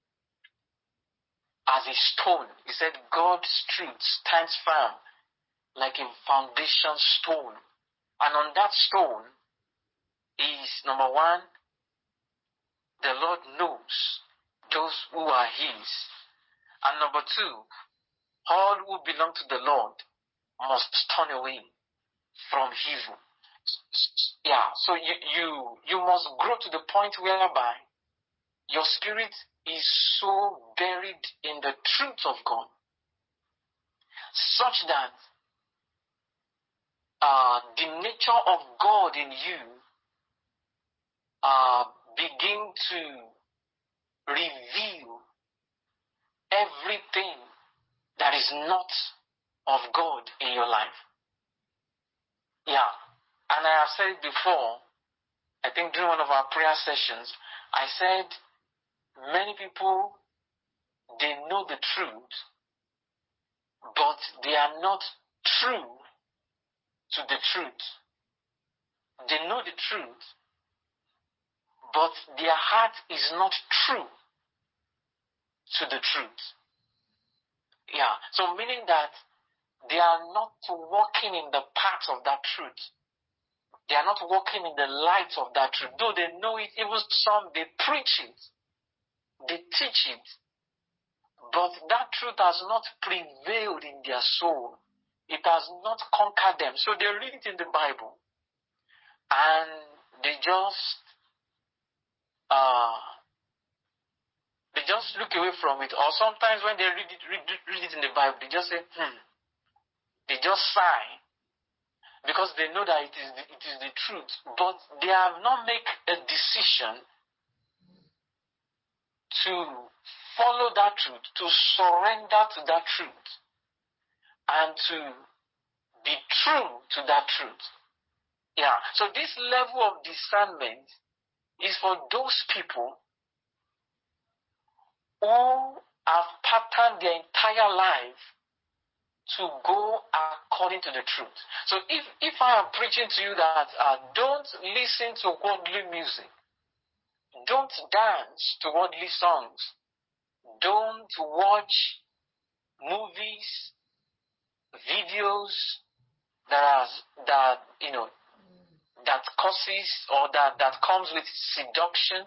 as a stone. He said God's truth stands firm like a foundation stone. And on that stone is, number one, the Lord knows those who are his. And number two, all who belong to the Lord must turn away from evil. Yeah, so you, you, you must grow to the point whereby your spirit is so buried in the truth of God, such that uh, the nature of God in you uh, begin to reveal everything that is not of God in your life. Yeah, and I have said it before, I think during one of our prayer sessions, I said many people, they know the truth, but they are not true to the truth. They know the truth, but their heart is not true to the truth. Yeah, so meaning that they are not walking in the path of that truth. They are not walking in the light of that truth. Though they know it, even some, they preach it, they teach it, but that truth has not prevailed in their soul. It has not conquered them. So they read it in the Bible, and they just uh, they just look away from it. Or sometimes when they read it, read, read it in the Bible, they just say, hmm. They just sigh, because they know that it is the, it is the truth. But they have not made a decision to follow that truth, to surrender to that truth, and to be true to that truth. Yeah. So this level of discernment is for those people who have patterned their entire life to go according to the truth. So if, if I am preaching to you that uh, don't listen to worldly music, don't dance to worldly songs, don't watch movies, videos that are, that you know that causes or that, that comes with seduction,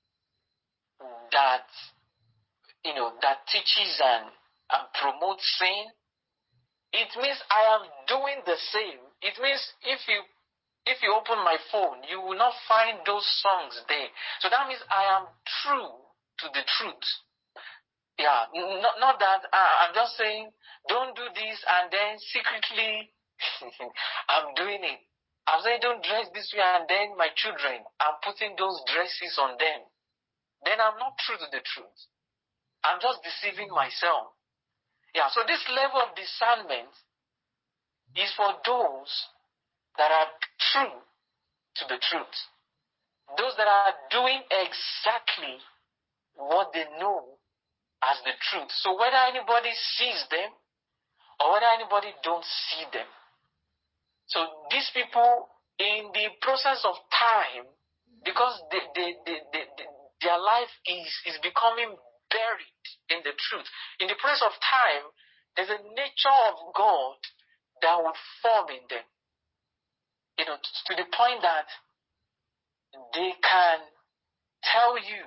that you know that teaches and, and promotes sin. It means I am doing the same. It means if you if you open my phone, you will not find those songs there. So that means I am true to the truth. Yeah, not, not that uh, I'm just saying don't do this and then secretly I'm doing it. I'm saying don't dress this way and then my children, I'm putting those dresses on them. Then I'm not true to the truth. I'm just deceiving myself. Yeah, so this level of discernment is for those that are true to the truth. Those that are doing exactly what they know as the truth. So whether anybody sees them or whether anybody don't see them. So these people, in the process of time, because they, they, they, they, they, their life is, is becoming buried in the truth. In the process of time, there's a nature of God that will form in them. You know, to the point that they can tell you,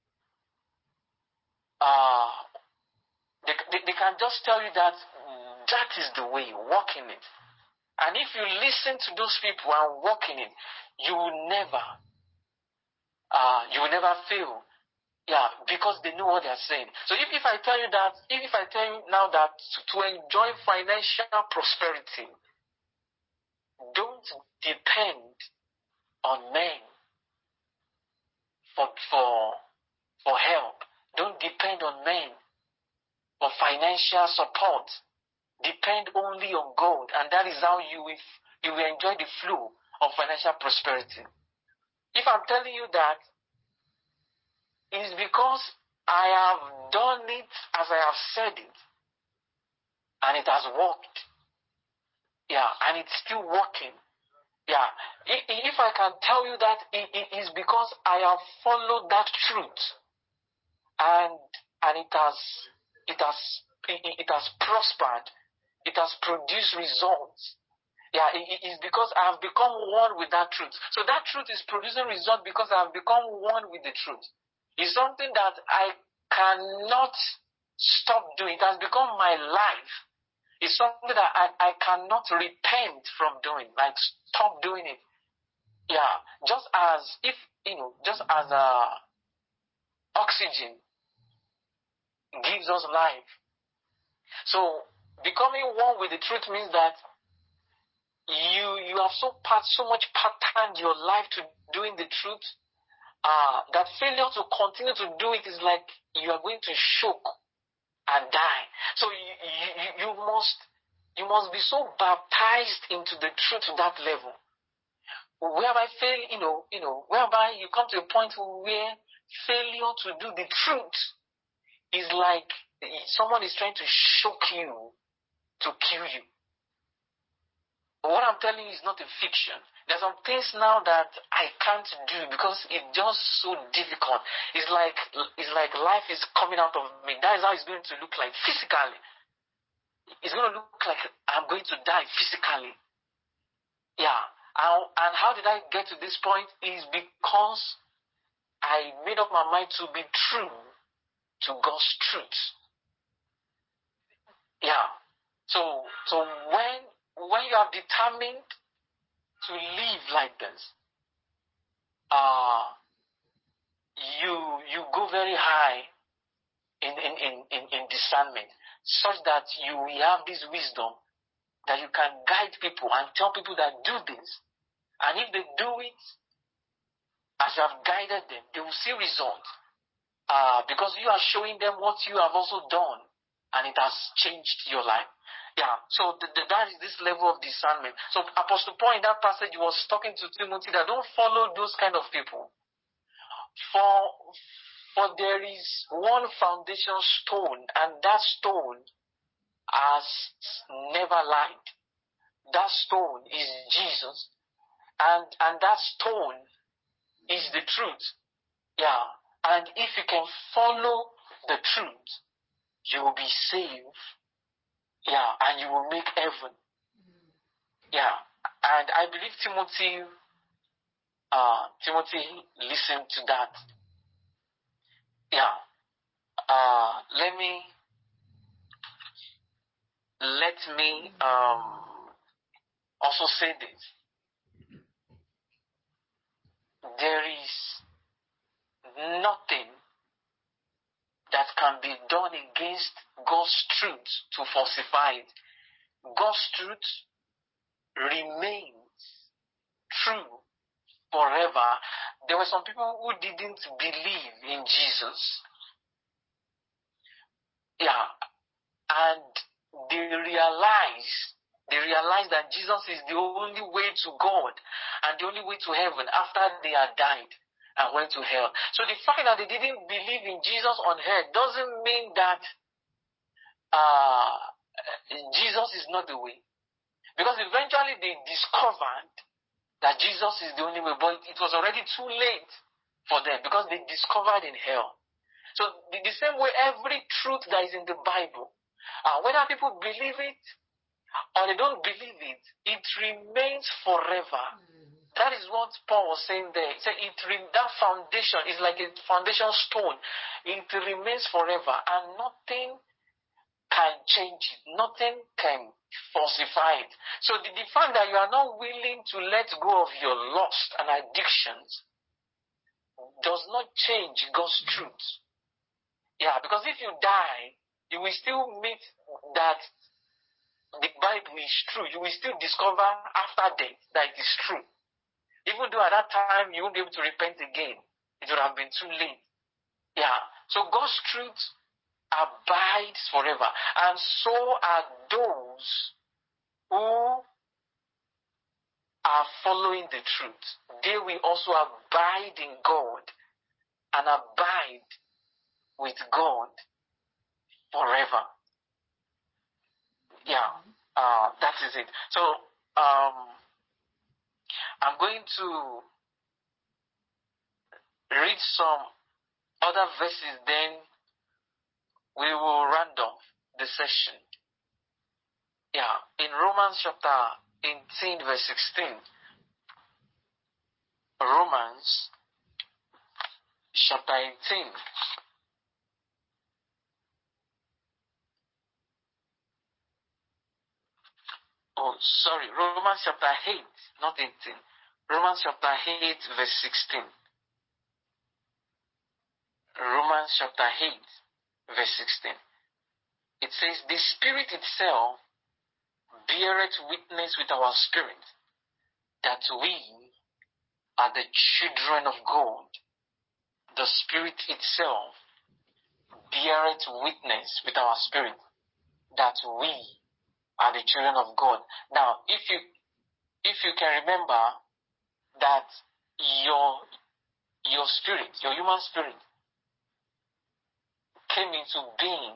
uh, they, they, they can just tell you that that is the way, walk in it. And if you listen to those people and walk in it, you will never, uh, you will never fail. Yeah, because they know what they are saying. So if, if I tell you that, if, if I tell you now that to enjoy financial prosperity, don't depend on men for, for, for help. Don't depend on men for financial support. Depend only on God, and that is how you will, you will enjoy the flow of financial prosperity. If I'm telling you that, it is because I have done it as I have said it, and it has worked. Yeah, and it's still working. Yeah, if I can tell you that, it is because I have followed that truth, and and it has it has it has prospered. It has produced results. Yeah, it is because I have become one with that truth. So that truth is producing results because I have become one with the truth. It's something that I cannot stop doing. It has become my life. It's something that I, I cannot repent from doing, like stop doing it. Yeah, just as if, you know, just as uh, oxygen gives us life. So becoming one with the truth means that you you have so part so much patterned your life to doing the truth, uh, that failure to continue to do it is like you are going to choke and die. So you, you, you must you must be so baptized into the truth to that level, whereby fail, you know, you know, whereby you come to a point where failure to do the truth is like someone is trying to choke you to kill you. But what I'm telling you is not a fiction. There's some things now that I can't do because it's just so difficult. It's like it's like life is coming out of me. That is how it's going to look like physically. It's going to look like I'm going to die physically. Yeah. And, and how did I get to this point? Is because I made up my mind to be true to God's truth. Yeah. So so when when you are determined to live like this, uh you you go very high in in, in, in, in discernment, such that you will have this wisdom that you can guide people and tell people that do this. And if they do it as you have guided them, they will see results. Uh, because you are showing them what you have also done, and it has changed your life. Yeah, so the, the, that is this level of discernment. So Apostle Paul in that passage was talking to Timothy that don't follow those kind of people. For, for there is one foundation stone, and that stone has never lied. That stone is Jesus, and, and that stone is the truth. Yeah. And if you can follow the truth, you will be saved. Yeah. And you will make heaven. Yeah. And I believe Timothy, uh, Timothy listened to that. Yeah. Uh, let me, let me, um, also say this. There is nothing that can be done against God's truth to falsify it. God's truth remains true forever. There were some people who didn't believe in Jesus. Yeah. And they realized, they realized that Jesus is the only way to God and the only way to heaven after they had died and went to hell. So the fact that they didn't believe in Jesus on earth doesn't mean that uh, Jesus is not the way. Because eventually they discovered that Jesus is the only way, but it was already too late for them because they discovered in hell. So the, the same way every truth that is in the Bible, uh, whether people believe it or they don't believe it, it remains forever. Mm-hmm. That is what Paul was saying there. He said it re- that foundation is like a foundation stone. It remains forever and nothing can change it. Nothing can falsify it. So the, the fact that you are not willing to let go of your lust and addictions does not change God's truth. Yeah, because if you die, you will still meet that the Bible is true. You will still discover after death that it is true. Even though at that time you won't be able to repent again. It would have been too late. Yeah. So God's truth abides forever. And so are those who are following the truth. They will also abide in God and abide with God forever. Yeah, uh, that is it. So um, I'm going to read some other verses, then we will round off the session. Yeah, in Romans chapter eighteen, verse sixteen. Romans chapter eighteen. Oh, sorry, Romans chapter eight, not eighteen. Romans chapter eight, verse sixteen. Romans chapter eight, verse sixteen. It says, the Spirit itself beareth witness with our spirit that we are the children of God. The Spirit itself beareth witness with our spirit that we are the children of God. Now, if you if you can remember that your your spirit, your human spirit, came into being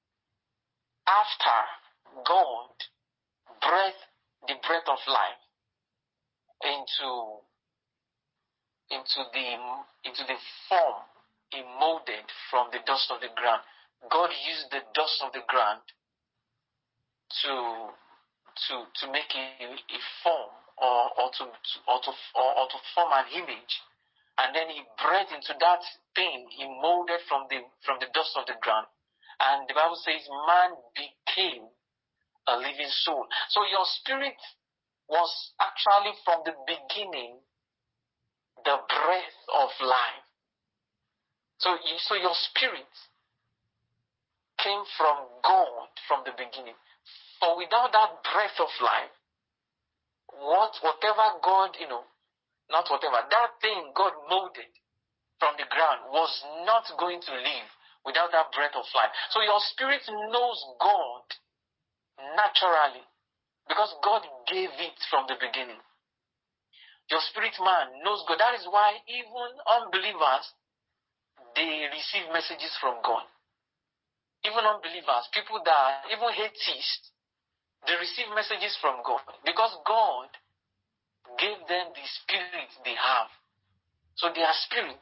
after God breathed the breath of life into into the into the form he molded from the dust of the ground. God used the dust of the ground to to to make a, a form or or to, to or to or, or to form an image, and then he breathed into that thing he molded from the from the dust of the ground, and the Bible says man became a living soul. So your spirit was actually from the beginning the breath of life. So you, so your spirit came from God from the beginning. For without that breath of life, what whatever God, you know, not whatever, that thing God molded from the ground was not going to live without that breath of life. So your spirit knows God naturally because God gave it from the beginning. Your spirit man knows God. That is why even unbelievers, they receive messages from God. Even unbelievers, people that, even atheists, they receive messages from God because God gave them the spirit they have. So their spirit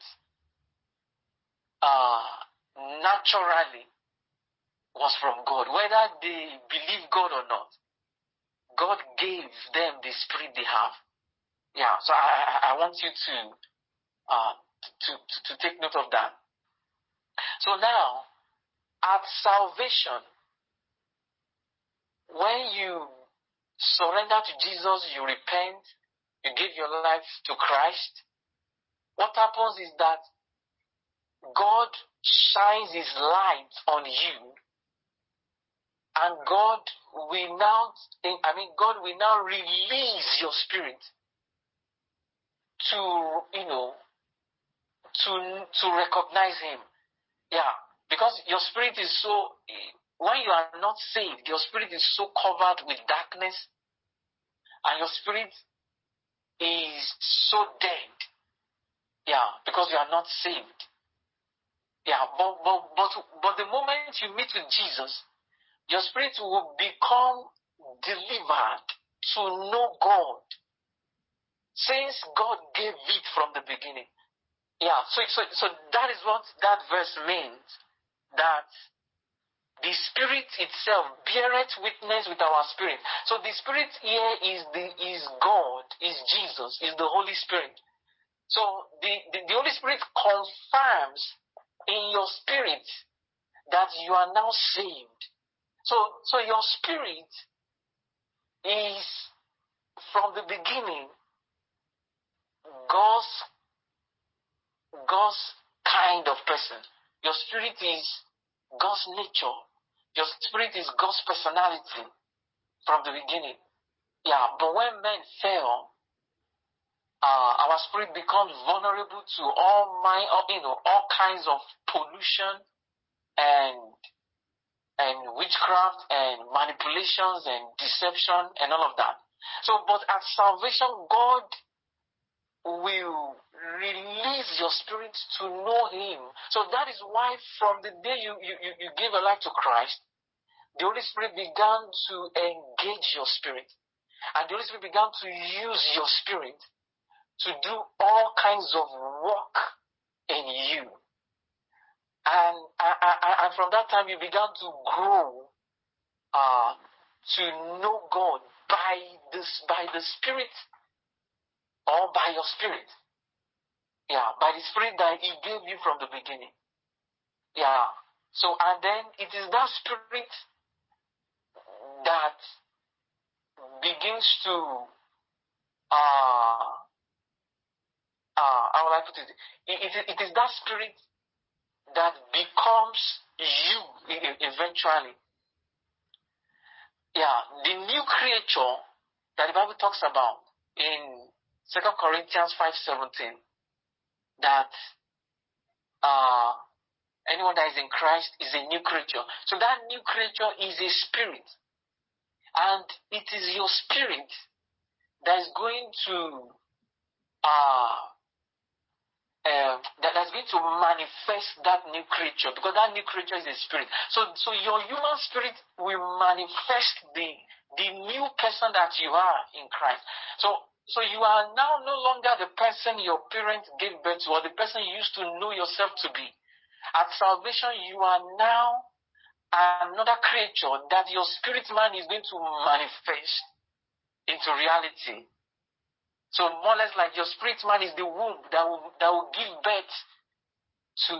uh, naturally was from God. Whether they believe God or not, God gave them the spirit they have. Yeah, so I, I want you to, uh, to, to, to take note of that. So now, at salvation, when you surrender to Jesus, you repent, you give your life to Christ, what happens is that God shines his light on you, and God will now, I mean, God will now release your spirit to, you know, to, to recognize him. Yeah, because your spirit is so, when you are not saved, your spirit is so covered with darkness, and your spirit is so dead. Yeah, because you are not saved. Yeah, but, but, but, but the moment you meet with Jesus, your spirit will become delivered to know God, since God gave it from the beginning. Yeah, so, so, so that is what that verse means, that the Spirit itself beareth witness with our spirit. So the Spirit here is the is God, is Jesus, is the Holy Spirit. So the, the, the Holy Spirit confirms in your spirit that you are now saved. So so your spirit is from the beginning God's God's kind of person. Your spirit is God's nature. Your spirit is God's personality from the beginning. Yeah, but when men fail, uh, our spirit becomes vulnerable to all my, you know, all kinds of pollution and and witchcraft and manipulations and deception and all of that. So, but at salvation, God will release your spirit to know him. So that is why from the day you, you, you gave a life to Christ, the Holy Spirit began to engage your spirit. And the Holy Spirit began to use your spirit to do all kinds of work in you. And, and, and from that time you began to grow uh, to know God by this, by the Spirit or by your spirit. Yeah, by the spirit that he gave you from the beginning. Yeah. So, and then it is that spirit that begins to uh, uh, how will I put it? It, it, it is that spirit that becomes you eventually. Yeah, the new creature that the Bible talks about in Second Corinthians five seventeen, that uh, anyone that is in Christ is a new creature. So that new creature is a spirit. And it is your spirit that is going to uh, uh, that is going to manifest that new creature, because that new creature is a spirit. So so your human spirit will manifest the the new person that you are in Christ. So so you are now no longer the person your parents gave birth to, or the person you used to know yourself to be. At salvation, you are now another creature that your spirit man is going to manifest into reality. So more or less like your spirit man is the womb that will, that will give birth to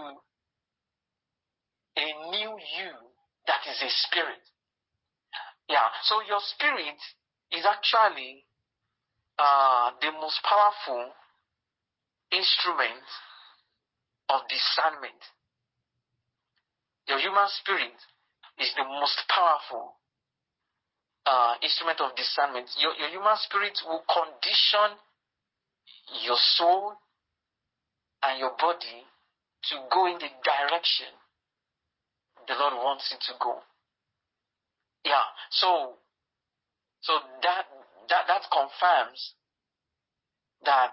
a new you that is a spirit. Yeah, so your spirit is actually uh, the most powerful instrument of discernment. Your human spirit is the most powerful uh, instrument of discernment. Your, your human spirit will condition your soul and your body to go in the direction the Lord wants it to go. Yeah, so so that that that confirms that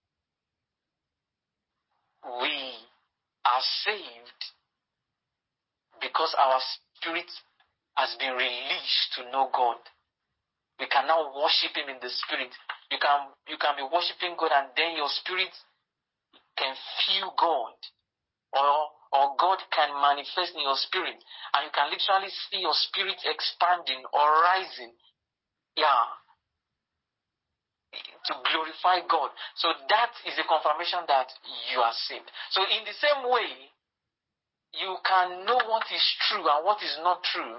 we are saved because our spirit has been released to know God. We can now worship Him in the spirit. You can you can be worshiping God, and then your spirit can feel God, or or God can manifest in your spirit, and you can literally see your spirit expanding or rising. Yeah, to glorify God. So that is a confirmation that you are saved. So in the same way, you can know what is true and what is not true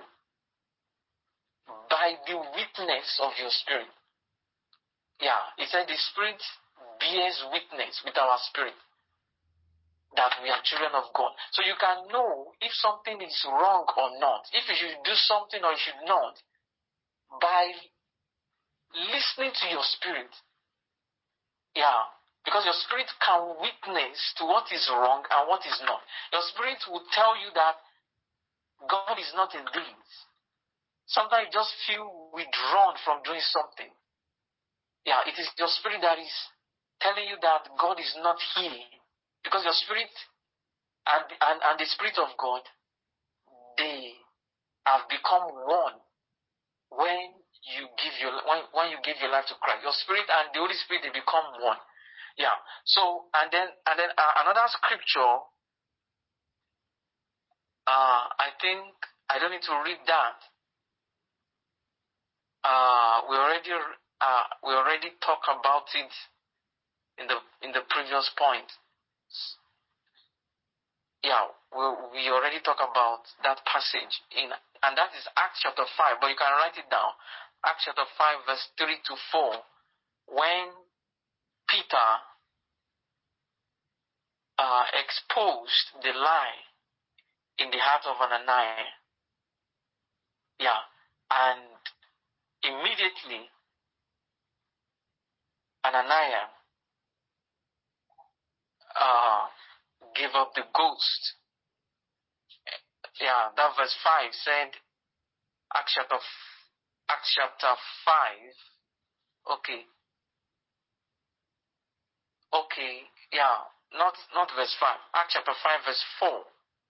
by the witness of your spirit. Yeah, it said the spirit bears witness with our spirit that we are children of God. So you can know if something is wrong or not, if you should do something or you should not, by listening to your spirit. Yeah, because your spirit can witness to what is wrong and what is not. Your spirit will tell you that God is not in this. Sometimes you just feel withdrawn from doing something. Yeah, it is your spirit that is telling you that God is not here. Because your spirit and, and, and the spirit of God, they have become one when you give your when, when you give your life to Christ. Your spirit and the Holy Spirit, they become one. Yeah. So and then and then uh, another scripture. Uh, I think I don't need to read that. Uh, we already uh, we already talked about it in the in the previous point. Yeah, we we already talked about that passage in, and that is Acts chapter five. But you can write it down. Acts chapter five, verse three to four, when Peter uh, exposed the lie in the heart of Ananias. Yeah, and immediately Ananias uh, gave up the ghost. Yeah, that verse five said, Acts chapter, Acts chapter five, okay, okay, yeah, not, not verse five, Acts chapter five, verse four.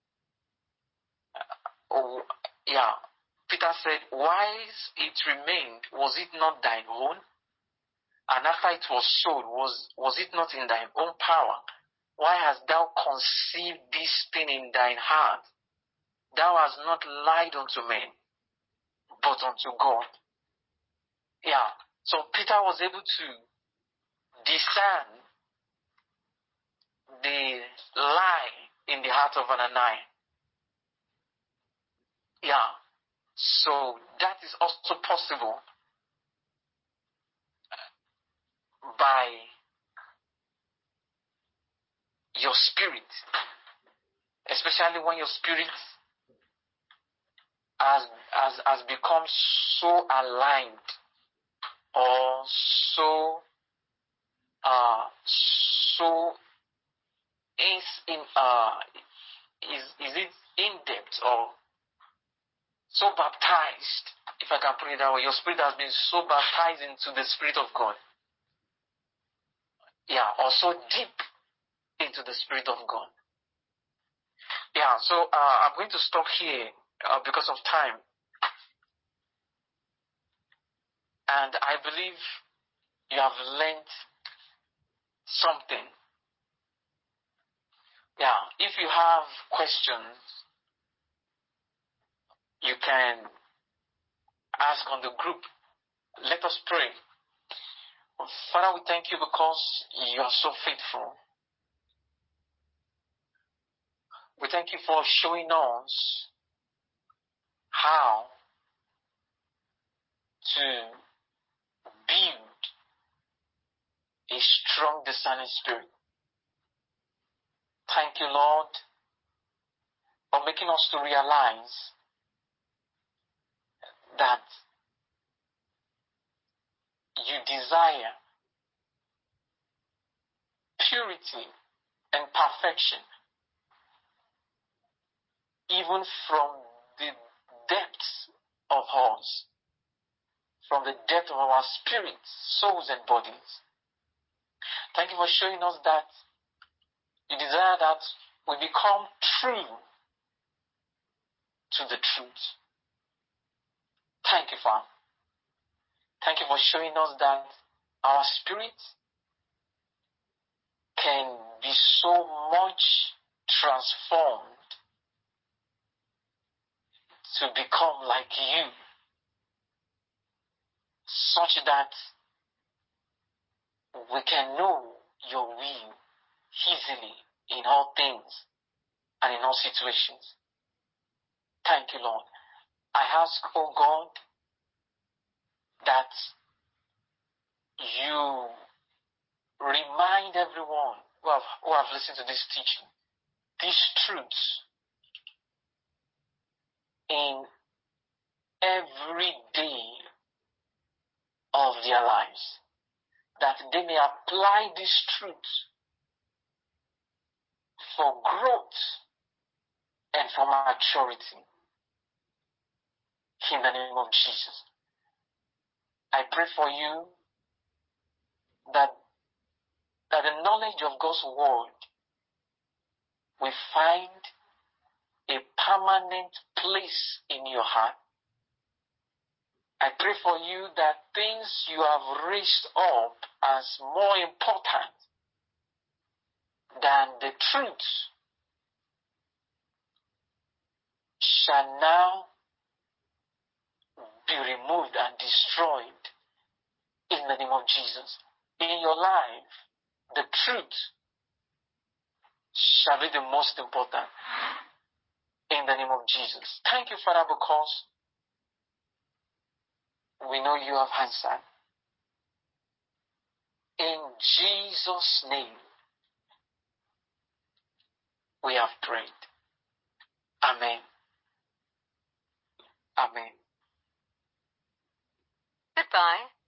Uh, oh, yeah, Peter said, whilst it remained, was it not thine own? And after it was sold, was, was it not in thine own power? Why hast thou conceived this thing in thine heart? Thou hast not lied unto men, but unto God. Yeah. So Peter was able to discern the lie in the heart of Ananias. Yeah. So that is also possible by your spirit, especially when your spirit has, has, has become so aligned or so, uh, so is in, uh, is, is it in depth or so baptized, if I can put it that way. Your spirit has been so baptized into the Spirit of God. Yeah, or so deep into the Spirit of God. Yeah, so uh, I'm going to stop here uh, because of time. And I believe you have learned something. Yeah, if you have questions, you can ask on the group. Let us pray. Father, we thank you because you are so faithful. We thank you for showing us how to build a strong discerning spirit. Thank you, Lord, for making us to realize that you desire purity and perfection, even from the depths of us, from the depth of our spirits, souls, and bodies. Thank you for showing us that you desire that we become true to the truth. Thank you, Father. Thank you for showing us that our spirit can be so much transformed to become like you, such that we can know your will easily in all things and in all situations. Thank you, Lord. I ask, oh God, that you remind everyone who have, who have listened to this teaching, these truths in every day of their lives, that they may apply these truths for growth and for maturity. In the name of Jesus, I pray for you that, that the knowledge of God's word will find a permanent place in your heart. I pray for you that things you have raised up as more important than the truth shall now be removed and destroyed in the name of Jesus. In your life, the truth shall be the most important in the name of Jesus. Thank you, Father, because we know you have answered. In Jesus' name, we have prayed. Amen. Amen. Goodbye.